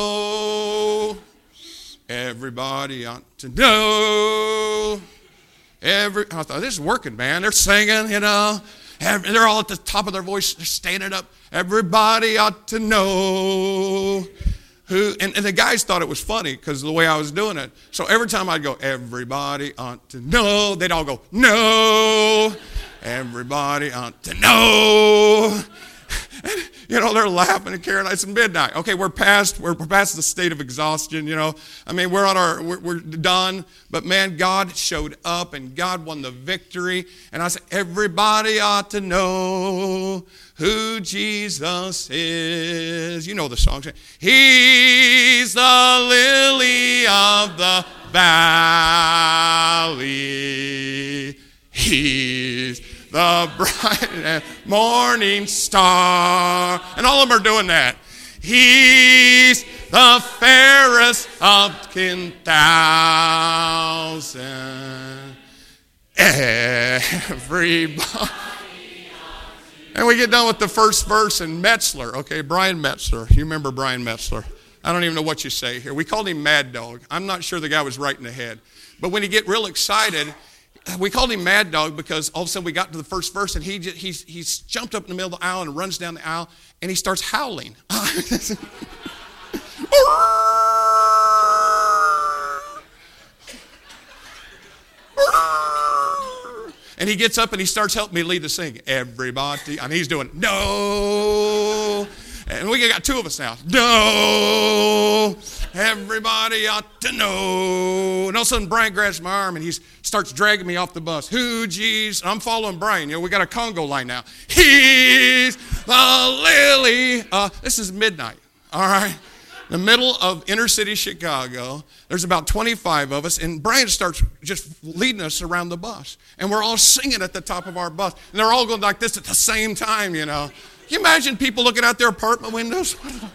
know. Everybody ought to know. Every, I thought, this is working, man. They're singing, you know. Every, they're all at the top of their voice. They're standing up. Everybody ought to know. Who, and, and the guys thought it was funny because of the way I was doing it. So every time I'd go, everybody ought to know, they'd all go, no. Everybody ought to know. And, you know, they're laughing and carrying. It's midnight. Okay, we're past, we're past the state of exhaustion, you know. I mean, we're on our, we're, we're done. But man, God showed up and God won the victory. And I said, everybody ought to know who Jesus is. You know the song. He's the lily of the valley. He's the bright morning star. And all of them are doing that. He's the fairest of ten thousand. Everybody. And we get done with the first verse, and Metzler, okay, Brian Metzler. You remember Brian Metzler. I don't even know what you say here. We called him Mad Dog. I'm not sure the guy was right in the head. But when he get real excited, we called him Mad Dog because all of a sudden we got to the first verse, and he just, he's, he's jumped up in the middle of the aisle and runs down the aisle, and he starts howling. And he gets up and he starts helping me lead the sing. Everybody, and he's doing, no. And we got two of us now. No. Everybody ought to know. And all of a sudden, Brian grabs my arm and he starts dragging me off the bus. Who, geez? I'm following Brian. You know, we got a Congo line now. He's the lily. Uh, this is midnight, all right? The middle of inner city Chicago. There's about twenty-five of us, and Brian starts just leading us around the bus. And we're all singing at the top of our bus. And they're all going like this at the same time, you know. Can you imagine people looking out their apartment windows?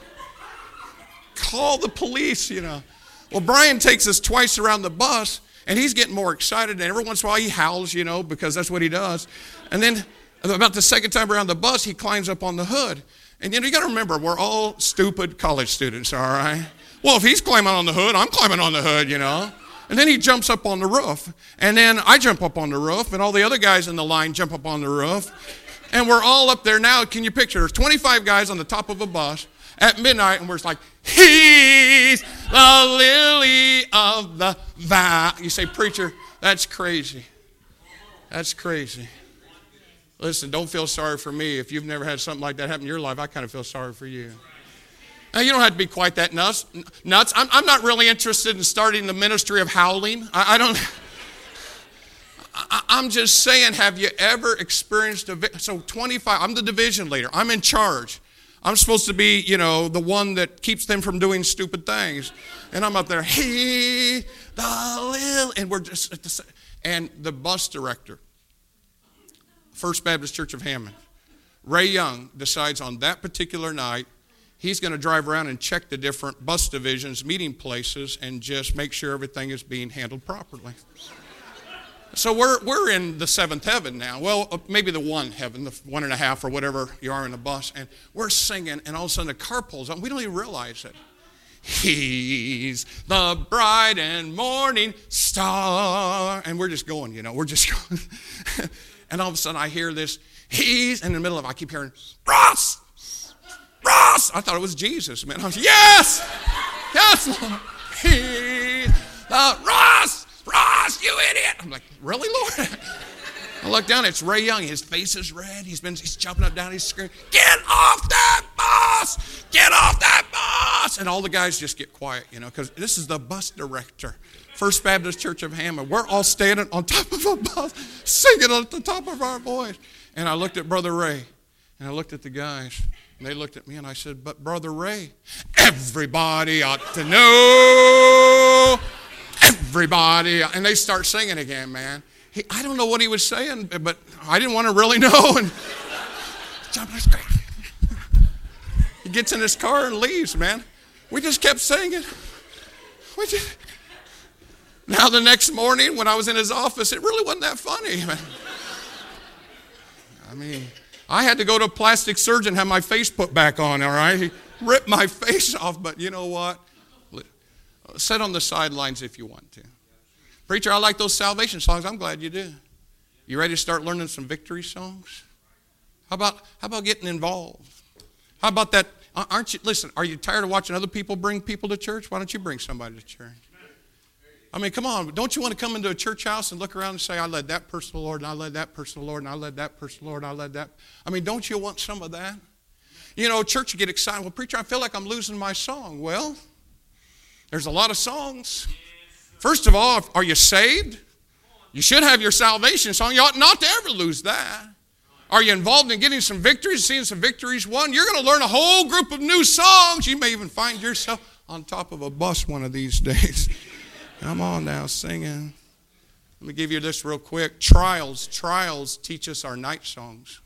Call the police, you know. Well, Brian takes us twice around the bus, and he's getting more excited. And every once in a while he howls, you know, because that's what he does. And then about the second time around the bus, he climbs up on the hood. And, you know, you got to remember, we're all stupid college students, all right? Well, if he's climbing on the hood, I'm climbing on the hood, you know. And then he jumps up on the roof. And then I jump up on the roof, and all the other guys in the line jump up on the roof. And we're all up there now. Can you picture? There's twenty-five guys on the top of a bus at midnight, and we're just like, he's the lily of the valley. You say, preacher, that's crazy. That's crazy. Listen, don't feel sorry for me. If you've never had something like that happen in your life, I kind of feel sorry for you. Now, you don't have to be quite that nuts. nuts. I'm, I'm not really interested in starting the ministry of howling. I, I don't... I, I'm just saying, have you ever experienced a... So twenty-five, I'm the division leader. I'm in charge. I'm supposed to be, you know, the one that keeps them from doing stupid things. And I'm up there, he, the lily, and we're just... At the, and the bus director, First Baptist Church of Hammond, Ray Young, decides on that particular night he's going to drive around and check the different bus divisions, meeting places, and just make sure everything is being handled properly. So we're we're in the seventh heaven now. Well, maybe the one heaven, the one and a half or whatever you are in the bus, and we're singing, and all of a sudden a car pulls up. We don't even realize it. He's the bright and morning star, and we're just going, you know, we're just going. And all of a sudden I hear this, he's in the middle of it. I keep hearing, Ross, Ross. I thought it was Jesus, man. I was, yes, yes, Lord. He's the Ross, Ross, you idiot. I'm like, really, Lord? I look down, it's Ray Young. His face is red. He's been, he's jumping up, down, he's screaming, get off that bus, get off that bus. And all the guys just get quiet, you know, because this is the bus director. First Baptist Church of Hammond. We're all standing on top of a bus, singing at the top of our voice. And I looked at Brother Ray, and I looked at the guys, and they looked at me, and I said, but Brother Ray, everybody ought to know. Everybody. And they start singing again, man. He, I don't know what he was saying, but I didn't want to really know. And he gets in his car and leaves, man. We just kept singing. We just... Now the next morning when I was in his office, it really wasn't that funny. I mean, I had to go to a plastic surgeon, have my face put back on, all right? He ripped my face off, but you know what? Sit on the sidelines if you want to. Preacher, I like those salvation songs. I'm glad you do. You ready to start learning some victory songs? How about, how about getting involved? How about that? Aren't you, listen, are you tired of watching other people bring people to church? Why don't you bring somebody to church? I mean, come on. Don't you want to come into a church house and look around and say, I led that person to the Lord, and I led that person to the Lord, and I led that person to the Lord, and I led that. I mean, don't you want some of that? You know, church, you get excited. Well, preacher, I feel like I'm losing my song. Well, there's a lot of songs. First of all, are you saved? You should have your salvation song. You ought not to ever lose that. Are you involved in getting some victories, seeing some victories won? You're going to learn a whole group of new songs. You may even find yourself on top of a bus one of these days. Come on now, singing. Let me give you this real quick. Trials, trials teach us our night songs.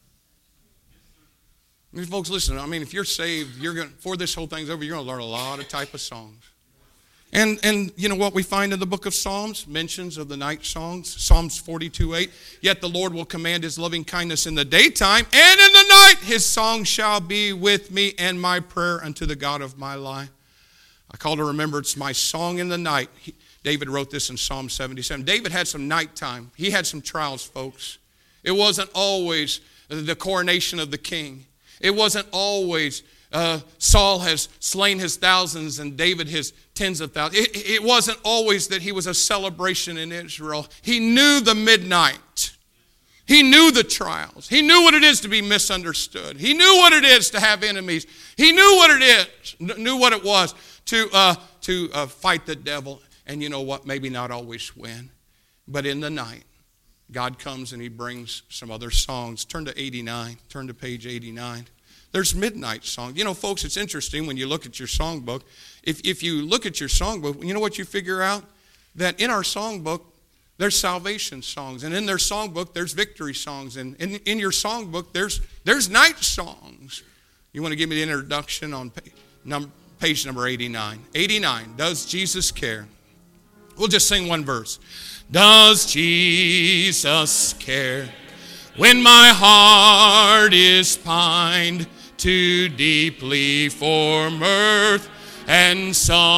I mean, folks, listen, I mean, if you're saved, you're going before this whole thing's over, you're going to learn a lot of type of songs. And, and you know what we find in the book of Psalms? Mentions of the night songs. Psalms forty-two eight. Yet the Lord will command his loving kindness in the daytime, and in the night his song shall be with me, and my prayer unto the God of my life. I call to remembrance my song in the night. He, David wrote this in Psalm seventy-seven. David had some nighttime. He had some trials, folks. It wasn't always the coronation of the king. It wasn't always uh, Saul has slain his thousands and David his tens of thousands. It, it wasn't always that he was a celebration in Israel. He knew the midnight. He knew the trials. He knew what it is to be misunderstood. He knew what it is to have enemies. He knew what it is, knew what it was to, uh, to uh, fight the devil. And you know what? Maybe not always win. But in the night, God comes and he brings some other songs. Turn to eighty-nine. Turn to page eighty-nine. There's midnight songs. You know, folks, it's interesting when you look at your songbook. If, if you look at your songbook, you know what you figure out? That in our songbook, there's salvation songs. And in their songbook, there's victory songs. And in, in your songbook, there's, there's night songs. You want to give me the introduction on page number, page number eighty-nine. eighty-nine, Does Jesus Care? We'll just sing one verse. Does Jesus care when my heart is pined too deeply for mirth and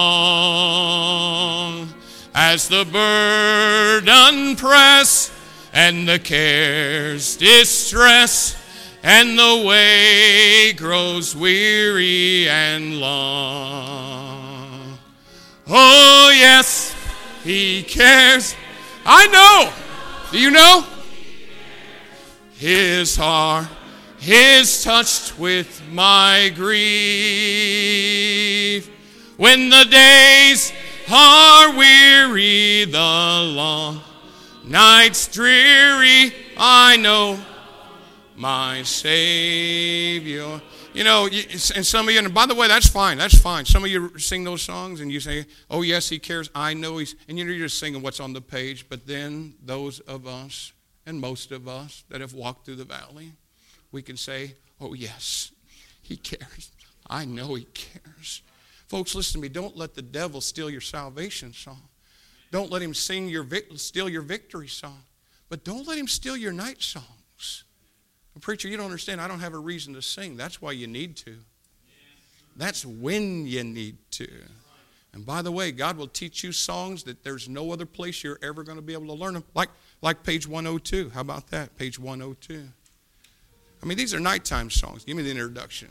song? As the burden press and the cares distress and the way grows weary and long. Oh yes, he cares. I know. Do you know? His heart is touched with my grief. When the days are weary, the long nights dreary, I know my Savior. You know, and some of you, and by the way, that's fine, that's fine. Some of you sing those songs and you say, oh yes, he cares, I know he's, and you know, you're just singing what's on the page. But then those of us, and most of us that have walked through the valley, we can say, oh yes, he cares. I know he cares. Folks, listen to me. Don't let the devil steal your salvation song. Don't let him sing your steal your victory song. But don't let him steal your night songs. Preacher, you don't understand. I don't have a reason to sing. That's why you need to. That's when you need to. And by the way, God will teach you songs that there's no other place you're ever going to be able to learn them. Like, like page one oh two. How about that? Page one oh two. I mean, these are nighttime songs. Give me the introduction.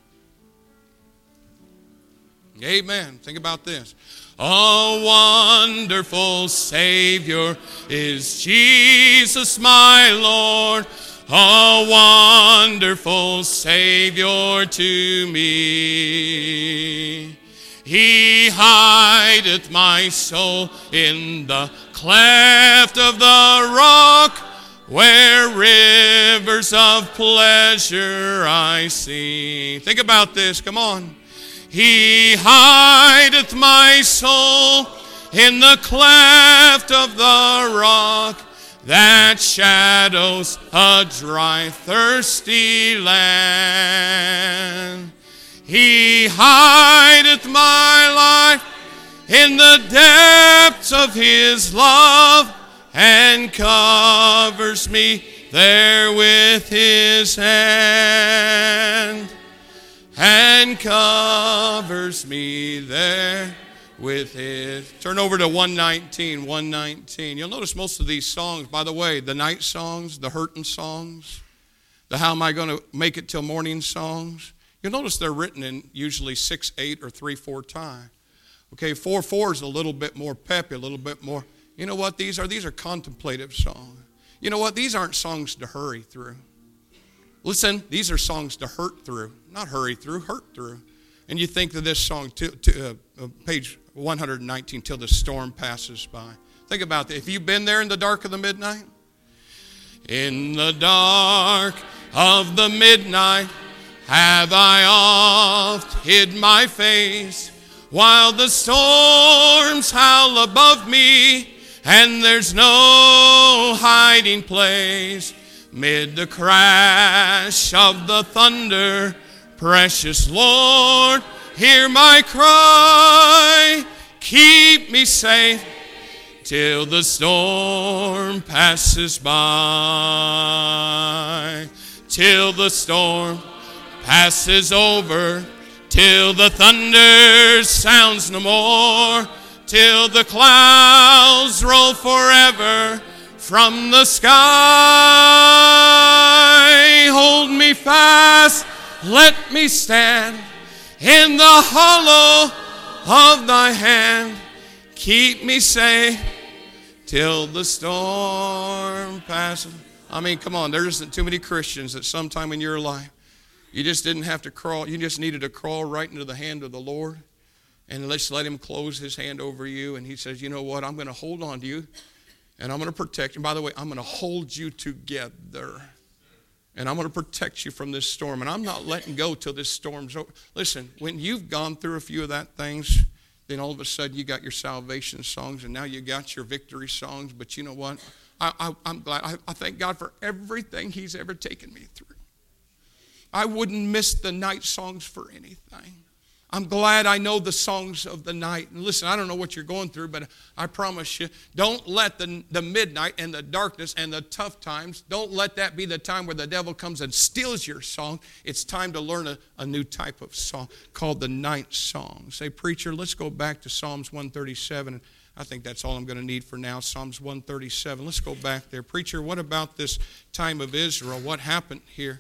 Amen. Think about this. A wonderful Savior is Jesus my Lord. A wonderful Savior to me. He hideth my soul in the cleft of the rock, where rivers of pleasure I see. Think about this. Come on. He hideth my soul in the cleft of the rock, that shadows a dry, thirsty land. He hideth my life in the depths of his love, and covers me there with his hand. And covers me there with his. Turn over to one nineteen, one nineteen. You'll notice most of these songs, by the way, the night songs, the hurting songs, the how am I going to make it till morning songs, you'll notice they're written in usually six, eight, or three, four time. Okay, four, four is a little bit more peppy, a little bit more. You know what these are? These are contemplative songs. You know what? These aren't songs to hurry through. Listen, these are songs to hurt through, not hurry through, hurt through. And you think of this song, to, to, uh, uh, page one nineteen, till the storm passes by. Think about that. If you've been there in the dark of the midnight. In the dark of the midnight have I oft hid my face, while the storms howl above me, and there's no hiding place. Mid the crash of the thunder, precious Lord, hear my cry. keep me safe till the storm passes by. Till the storm passes over, till the thunder sounds no more, till the clouds roll forever from the sky. Hold me fast, let me stand in the hollow of thy hand. Keep me safe till the storm passes. I mean, come on, there isn't too many Christians that sometime in your life you just didn't have to crawl. You just needed to crawl right into the hand of the Lord. And let's let him close his hand over you. And he says, you know what, I'm going to hold on to you. And I'm going to protect you. By the way, I'm going to hold you together. And I'm going to protect you from this storm. And I'm not letting go till this storm's over. Listen, when you've gone through a few of that things, then all of a sudden you got your salvation songs. And now you got your victory songs. But you know what? I, I, I'm glad. I, I thank God for everything he's ever taken me through. I wouldn't miss the night songs for anything. I'm glad I know the songs of the night. And listen, I don't know what you're going through, but I promise you, don't let the, the midnight and the darkness and the tough times, don't let that be the time where the devil comes and steals your song. It's time to learn a, a new type of song called the night song. Say, preacher, let's go back to Psalms one thirty-seven. I think that's all I'm going to need for now, Psalms one thirty-seven. Let's go back there. Preacher, what about this time of Israel? What happened here?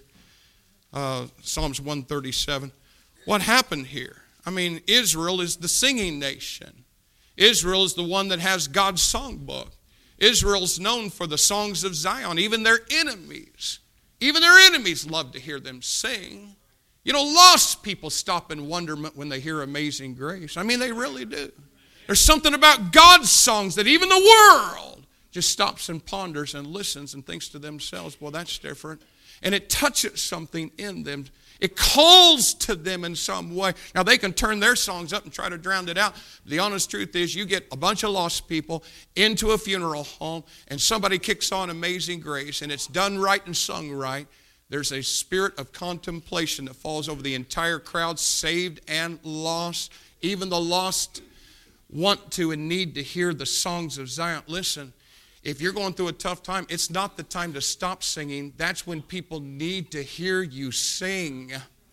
Uh, Psalms one thirty-seven. What happened here? I mean, Israel is the singing nation. Israel is the one that has God's songbook. Israel's known for the songs of Zion. Even their enemies, even their enemies love to hear them sing. You know, lost people stop in wonderment when they hear Amazing Grace. I mean, they really do. There's something about God's songs that even the world just stops and ponders and listens and thinks to themselves, well, that's different. And it touches something in them. It calls to them in some way. Now, they can turn their songs up and try to drown it out. The honest truth is you get a bunch of lost people into a funeral home and somebody kicks on Amazing Grace and it's done right and sung right. There's a spirit of contemplation that falls over the entire crowd, saved and lost. Even the lost want to and need to hear the songs of Zion. Listen. If you're going through a tough time, it's not the time to stop singing. That's when people need to hear you sing.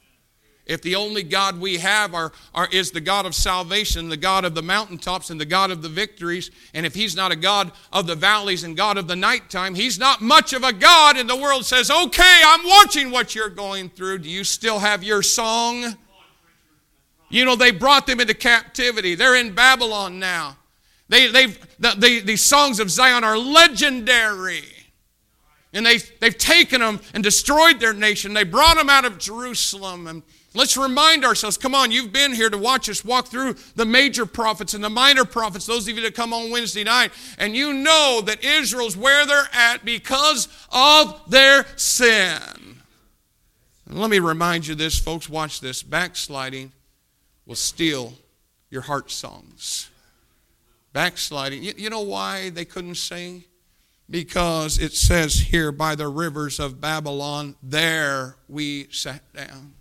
If the only God we have are, are, is the God of salvation, the God of the mountaintops and the God of the victories, and if he's not a God of the valleys and God of the nighttime, he's not much of a God, and the world says, okay, I'm watching what you're going through. Do you still have your song? You know, they brought them into captivity. They're in Babylon now. They, they've, the, the, the songs of Zion are legendary. And they, they've taken them and destroyed their nation. They brought them out of Jerusalem. And let's remind ourselves, come on, you've been here to watch us walk through the major prophets and the minor prophets, those of you that come on Wednesday night. And you know that Israel's where they're at because of their sin. And let me remind you this, folks, watch this. Backsliding will steal your heart songs. Backsliding. You, you know why they couldn't sing? Because it says here, by the rivers of Babylon, there we sat down.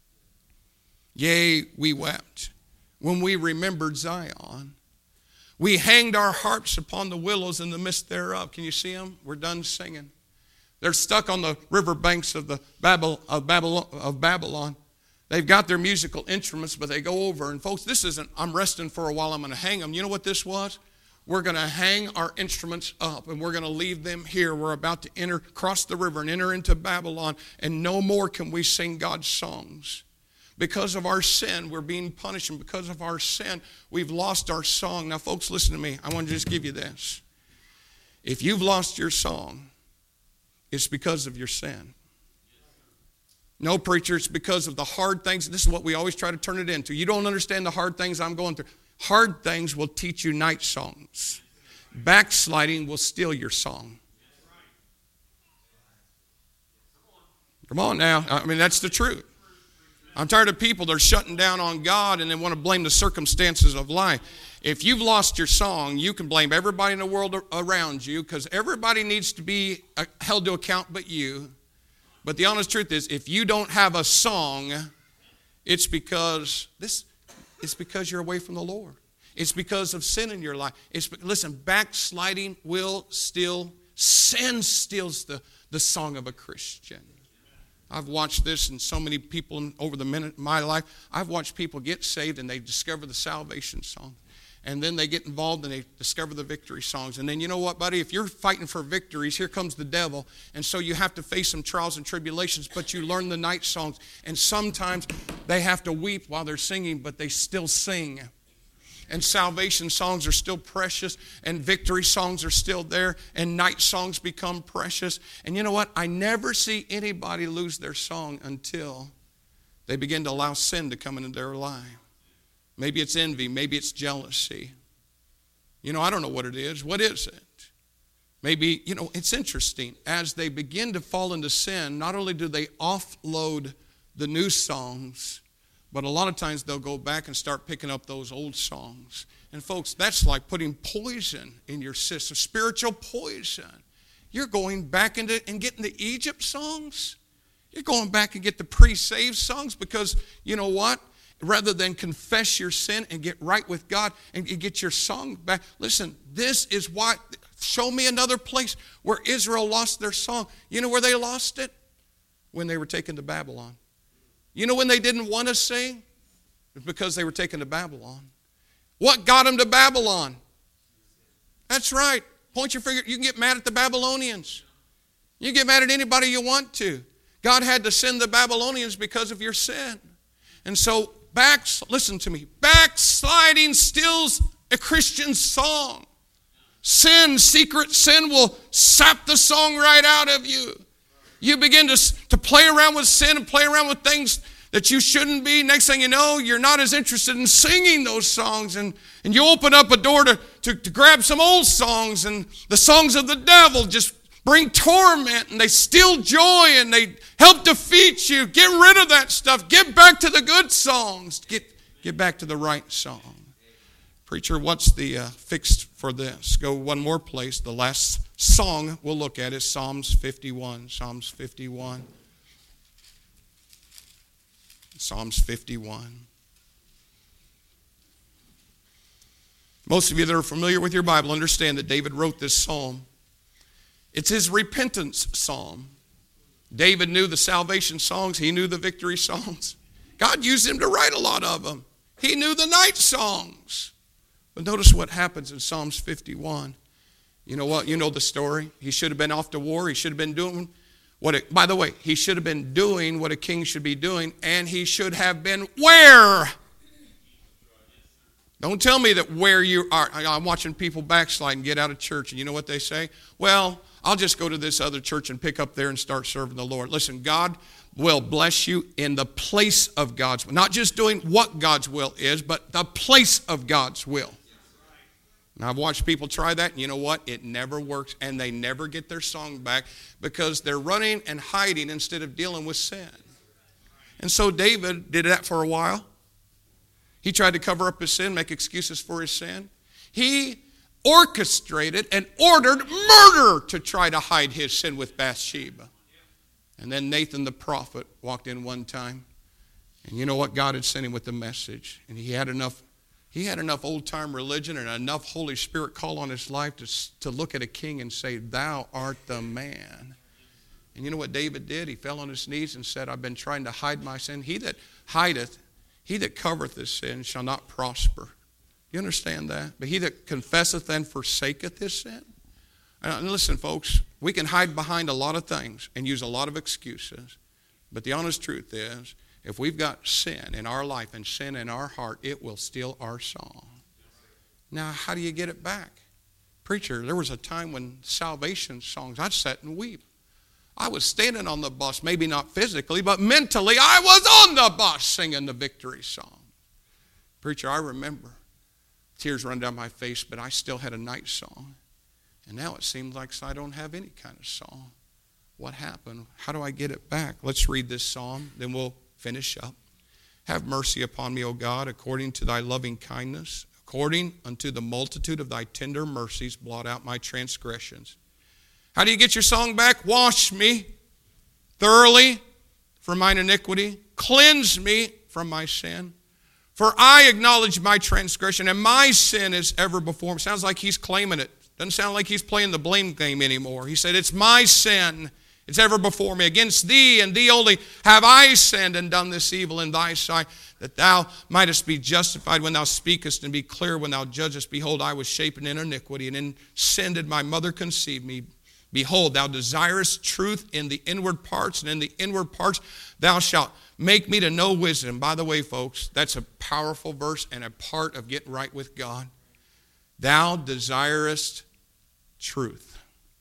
Yea, we wept when we remembered Zion. We hanged our harps upon the willows in the midst thereof. Can you see them? We're done singing. They're stuck on the river banks of the Babel, of Babylon, of Babylon. They've got their musical instruments, but they go over. And folks, this isn't, I'm resting for a while, I'm going to hang them. You know what this was? We're going to hang our instruments up, and we're going to leave them here. We're about to enter, cross the river and enter into Babylon, and no more can we sing God's songs. Because of our sin, we're being punished, and because of our sin, we've lost our song. Now, folks, listen to me. I want to just give you this. If you've lost your song, it's because of your sin. No, preacher, it's because of the hard things. This is what we always try to turn it into. You don't understand the hard things I'm going through. Hard things will teach you night songs. Backsliding will steal your song. Come on now. I mean, that's the truth. I'm tired of people that are shutting down on God and they want to blame the circumstances of life. If you've lost your song, you can blame everybody in the world around you because everybody needs to be held to account but you. But the honest truth is, if you don't have a song, it's because this it's because you're away from the Lord. It's because of sin in your life. It's, listen, backsliding will still, sin steals the, the song of a Christian. I've watched this in so many people over the minute my life. I've watched people get saved and they discover the salvation song. And then they get involved and they discover the victory songs. And then you know what, buddy? If you're fighting for victories, here comes the devil. And so you have to face some trials and tribulations, but you learn the night songs. And sometimes they have to weep while they're singing, but they still sing. And salvation songs are still precious, and victory songs are still there, and night songs become precious. And you know what? I never see anybody lose their song until they begin to allow sin to come into their life. Maybe it's envy. Maybe it's jealousy. You know, I don't know what it is. What is it? Maybe, you know, it's interesting. As they begin to fall into sin, not only do they offload the new songs, but a lot of times they'll go back and start picking up those old songs. And folks, that's like putting poison in your system, spiritual poison. You're going back into and getting the Egypt songs. You're going back and get the pre-saved songs because, you know what? Rather than confess your sin and get right with God and get your song back. Listen, this is why, show me another place where Israel lost their song. You know where they lost it? When they were taken to Babylon. You know when they didn't want to sing? It was because they were taken to Babylon. What got them to Babylon? That's right. Point your finger. You can get mad at the Babylonians. You can get mad at anybody you want to. God had to send the Babylonians because of your sin. And so, back, listen to me. Backsliding steals a Christian song. Sin, secret sin will sap the song right out of you. You begin to, to play around with sin and play around with things that you shouldn't be. Next thing you know, you're not as interested in singing those songs. And, and you open up a door to, to, to grab some old songs. And the songs of the devil just bring torment. And they steal joy. And they help defeat you. Get rid of that stuff. Get back to the good songs. Get, get back to the right song. Preacher, what's the uh, fix for this? Go one more place. The last song we'll look at is Psalms fifty-one. Psalms fifty-one. Psalms fifty-one. Most of you that are familiar with your Bible understand that David wrote this psalm. It's his repentance psalm. David knew the salvation songs. He knew the victory songs. God used him to write a lot of them. He knew the night songs. But notice what happens in Psalms fifty-one. You know what? You know the story. He should have been off to war. He should have been doing what it, by the way, he should have been doing what a king should be doing, and he should have been where? Don't tell me that where you are. I'm watching people backslide and get out of church, and you know what they say? Well, I'll just go to this other church and pick up there and start serving the Lord. Listen, God will bless you in the place of God's will. Not just doing what God's will is, but the place of God's will. Now, I've watched people try that, and you know what? It never works, and they never get their song back because they're running and hiding instead of dealing with sin. And so David did that for a while. He tried to cover up his sin, make excuses for his sin. He orchestrated and ordered murder to try to hide his sin with Bathsheba. And then Nathan the prophet walked in one time, and you know what? God had sent him with the message, and he had enough He had enough old-time religion and enough Holy Spirit call on his life to, to look at a king and say, "Thou art the man." And you know what David did? He fell on his knees and said, "I've been trying to hide my sin. He that hideth, he that covereth his sin shall not prosper." You understand that? But he that confesseth and forsaketh his sin. And listen, folks, we can hide behind a lot of things and use a lot of excuses. But the honest truth is, if we've got sin in our life and sin in our heart, it will steal our song. Now, how do you get it back? Preacher, there was a time when salvation songs, I'd sit and weep. I was standing on the bus, maybe not physically, but mentally, I was on the bus singing the victory song. Preacher, I remember tears run down my face, but I still had a night song. And now it seems like I don't have any kind of song. What happened? How do I get it back? Let's read this psalm, then we'll finish up. Have mercy upon me, O God, according to thy loving kindness, according unto the multitude of thy tender mercies, blot out my transgressions. How do you get your song back? Wash me thoroughly from mine iniquity. Cleanse me from my sin. For I acknowledge my transgression, and my sin is ever before me. Sounds like he's claiming it. Doesn't sound like he's playing the blame game anymore. He said, it's my sin. It's ever before me. Against thee and thee only have I sinned and done this evil in thy sight, that thou mightest be justified when thou speakest and be clear when thou judgest. Behold, I was shapen in iniquity, and in sin did my mother conceive me. Behold, thou desirest truth in the inward parts, and in the inward parts thou shalt make me to know wisdom. By the way, folks, that's a powerful verse and a part of getting right with God. Thou desirest truth.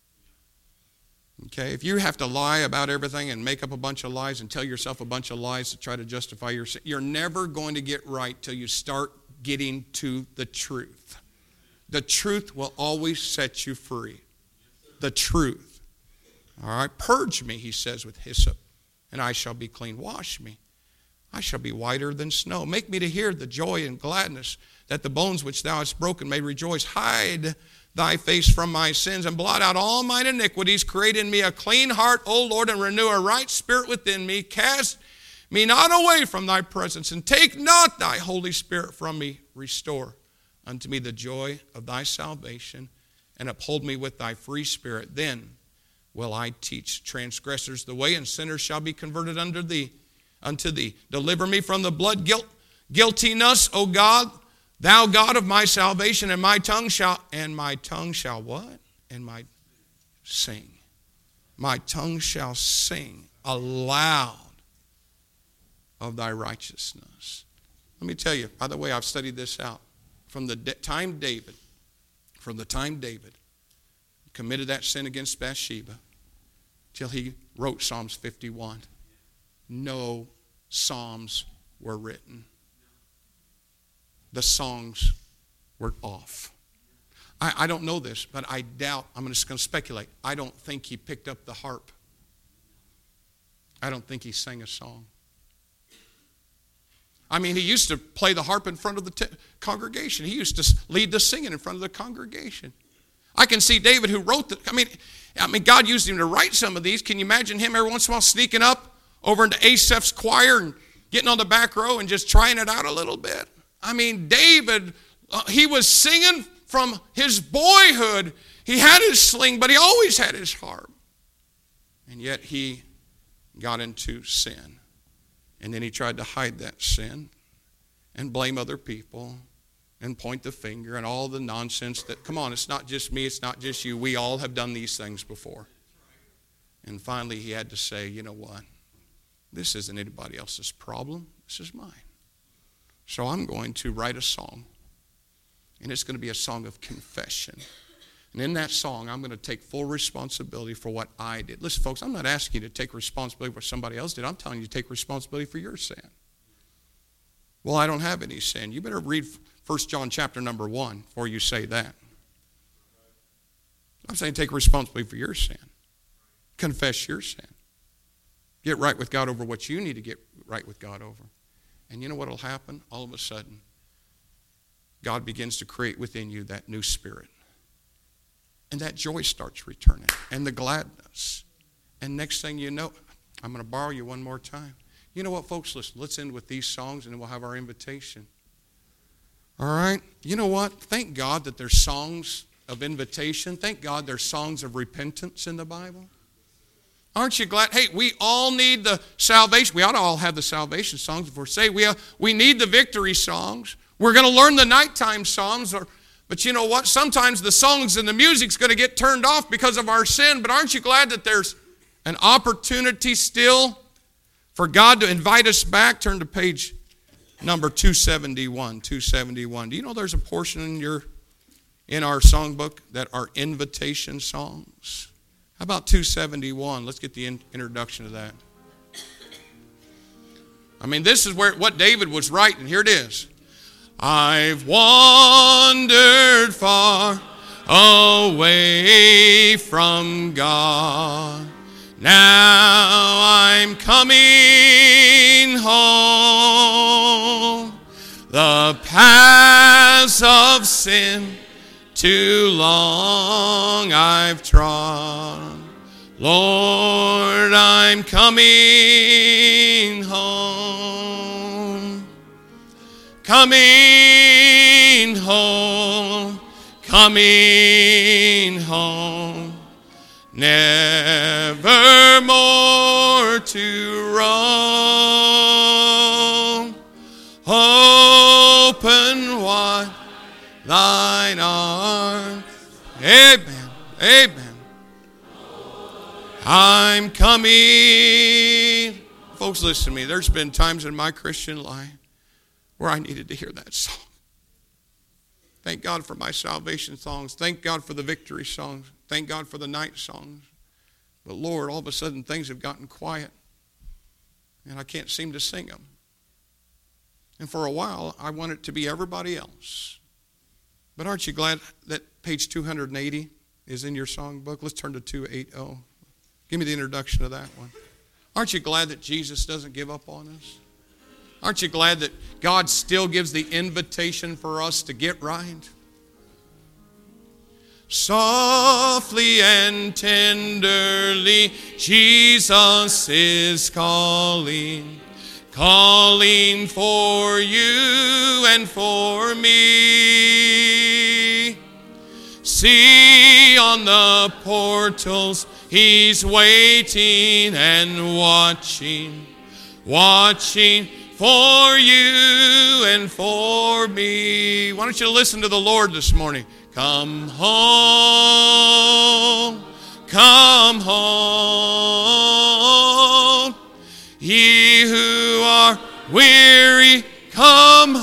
Okay, if you have to lie about everything and make up a bunch of lies and tell yourself a bunch of lies to try to justify your sin, you're never going to get right till you start getting to the truth. The truth will always set you free. The truth. All right, purge me, he says, with hyssop, and I shall be clean. Wash me. I shall be whiter than snow. Make me to hear the joy and gladness, that the bones which thou hast broken may rejoice. Hide thy face from my sins, and blot out all mine iniquities. Create in me a clean heart, O Lord, and renew a right spirit within me. Cast me not away from thy presence, and take not thy Holy Spirit from me. Restore unto me the joy of thy salvation, and uphold me with thy free spirit. Then will I teach transgressors the way, and sinners shall be converted unto thee. Unto thee. Deliver me from the blood guilt, guiltiness, O God, thou God of my salvation, and my tongue shall, and my tongue shall what? And my sing. My tongue shall sing aloud of thy righteousness. Let me tell you, by the way, I've studied this out. From the time David, from the time David committed that sin against Bathsheba till he wrote Psalms fifty-one, no psalms were written. The songs were off. I, I don't know this, but I doubt, I'm just going to speculate, I don't think he picked up the harp. I don't think he sang a song. I mean, he used to play the harp in front of the t- congregation. He used to lead the singing in front of the congregation. I can see David, who wrote the, I mean, I mean, God used him to write some of these. Can you imagine him every once in a while sneaking up over into Asaph's choir and getting on the back row and just trying it out a little bit? I mean, David, uh, he was singing from his boyhood. He had his sling, but he always had his harp. And yet he got into sin. And then he tried to hide that sin and blame other people and point the finger and all the nonsense that, come on, it's not just me, it's not just you. We all have done these things before. And finally he had to say, you know what? This isn't anybody else's problem. This is mine. So I'm going to write a song. And it's going to be a song of confession. And in that song, I'm going to take full responsibility for what I did. Listen, folks, I'm not asking you to take responsibility for what somebody else did. I'm telling you to take responsibility for your sin. Well, I don't have any sin. You better read First John chapter number one before you say that. I'm saying take responsibility for your sin. Confess your sin. Get right with God over what you need to get right with God over. And you know what will happen? All of a sudden, God begins to create within you that new spirit. And that joy starts returning. And the gladness. And next thing you know, I'm going to borrow you one more time. You know what, folks? Listen, let's end with these songs and then we'll have our invitation. All right? You know what? Thank God that there's songs of invitation. Thank God there's songs of repentance in the Bible. Aren't you glad? Hey, we all need the salvation. We ought to all have the salvation songs if we're saved. We, have, we need the victory songs. We're going to learn the nighttime psalms. Or, but you know what? Sometimes the songs and the music's going to get turned off because of our sin. But aren't you glad that there's an opportunity still for God to invite us back? Turn to page number two seventy-one. two seventy-one. Do you know there's a portion in your in our songbook that are invitation songs? How about two seventy-one? Let's get the in, introduction to that. I mean, this is where what David was writing. Here it is. I've wandered far away from God. Now I'm coming home. The paths of sin too long I've trod. Lord, I'm coming home. coming home, coming home, never more to roam. Open wide thine arms. Amen. Amen. I'm coming. Folks, listen to me. There's been times in my Christian life where I needed to hear that song. Thank God for my salvation songs. Thank God for the victory songs. Thank God for the night songs. But Lord, all of a sudden things have gotten quiet and I can't seem to sing them. And for a while, I want it to be everybody else. But aren't you glad that page two hundred eighty is in your songbook? Let's turn to two eighty. Give me the introduction to that one. Aren't you glad that Jesus doesn't give up on us? Aren't you glad that God still gives the invitation for us to get right? Softly and tenderly, Jesus is calling, calling for you and for me. See on the portals, He's waiting and watching, watching for you and for me. Why don't you listen to the Lord this morning? Come home, come home, ye who are weary, come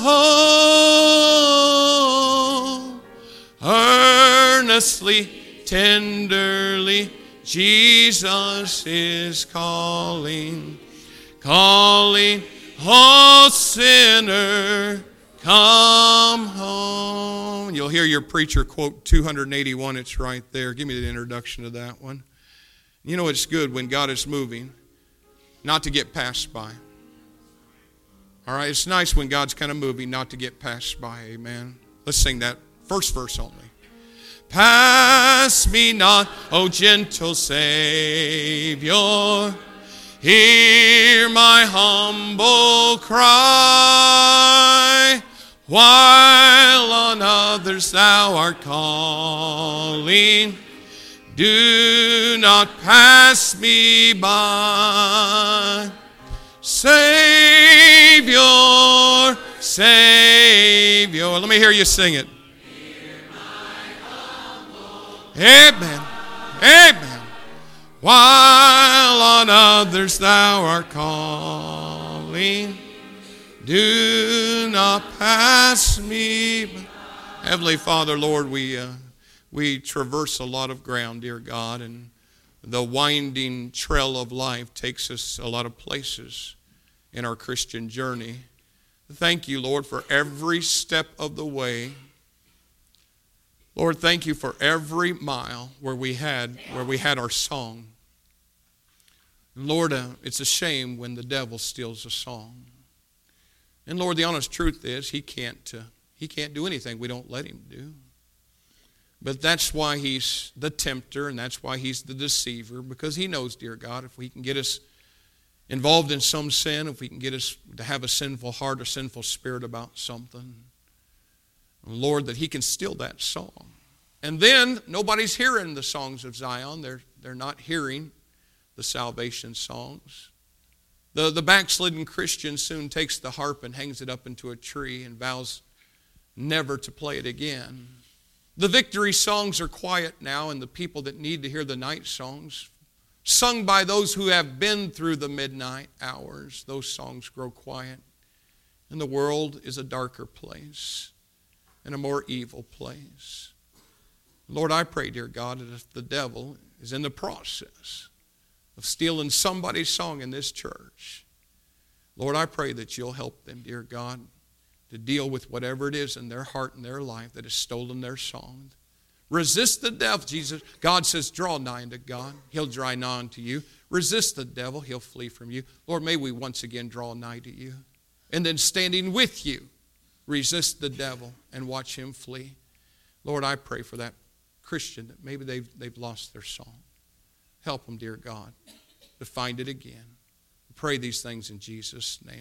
home. Earnestly, tenderly, Jesus is calling, calling, oh sinner, come home. You'll hear your preacher quote two eighty-one. It's right there. Give me the introduction to that one. You know it's good when God is moving, not to get passed by. All right, it's nice when God's kind of moving, not to get passed by. Amen. Let's sing that first verse only. Pass me not, O gentle Savior. Hear my humble cry, while on others thou art calling. Do not pass me by. Savior, Savior. Let me hear you sing it. Amen. Amen. While on others thou art calling, do not pass me by. Heavenly Father, Lord, we uh, we traverse a lot of ground, dear God, and the winding trail of life takes us a lot of places in our Christian journey. Thank you, Lord, for every step of the way. Lord, thank you for every mile where we had where we had our song. Lord, uh, it's a shame when the devil steals a song. And Lord, the honest truth is he can't uh, he can't do anything we don't let him do. But that's why he's the tempter and that's why he's the deceiver, because he knows, dear God, if we can get us involved in some sin, if we can get us to have a sinful heart or sinful spirit about something, Lord, that he can steal that song. And then nobody's hearing the songs of Zion. They're, they're not hearing the salvation songs. The, the backslidden Christian soon takes the harp and hangs it up into a tree and vows never to play it again. The victory songs are quiet now, and the people that need to hear the night songs, sung by those who have been through the midnight hours, those songs grow quiet. And the world is a darker place and a more evil place. Lord, I pray, dear God, that if the devil is in the process of stealing somebody's song in this church, Lord, I pray that you'll help them, dear God, to deal with whatever it is in their heart and their life that has stolen their song. Resist the devil. Jesus, God says, draw nigh unto God. He'll draw nigh unto you. Resist the devil. He'll flee from you. Lord, may we once again draw nigh to you. And then standing with you, resist the devil and watch him flee. Lord, I pray for that Christian that maybe they've, they've lost their song. Help them, dear God, to find it again. We pray these things in Jesus' name.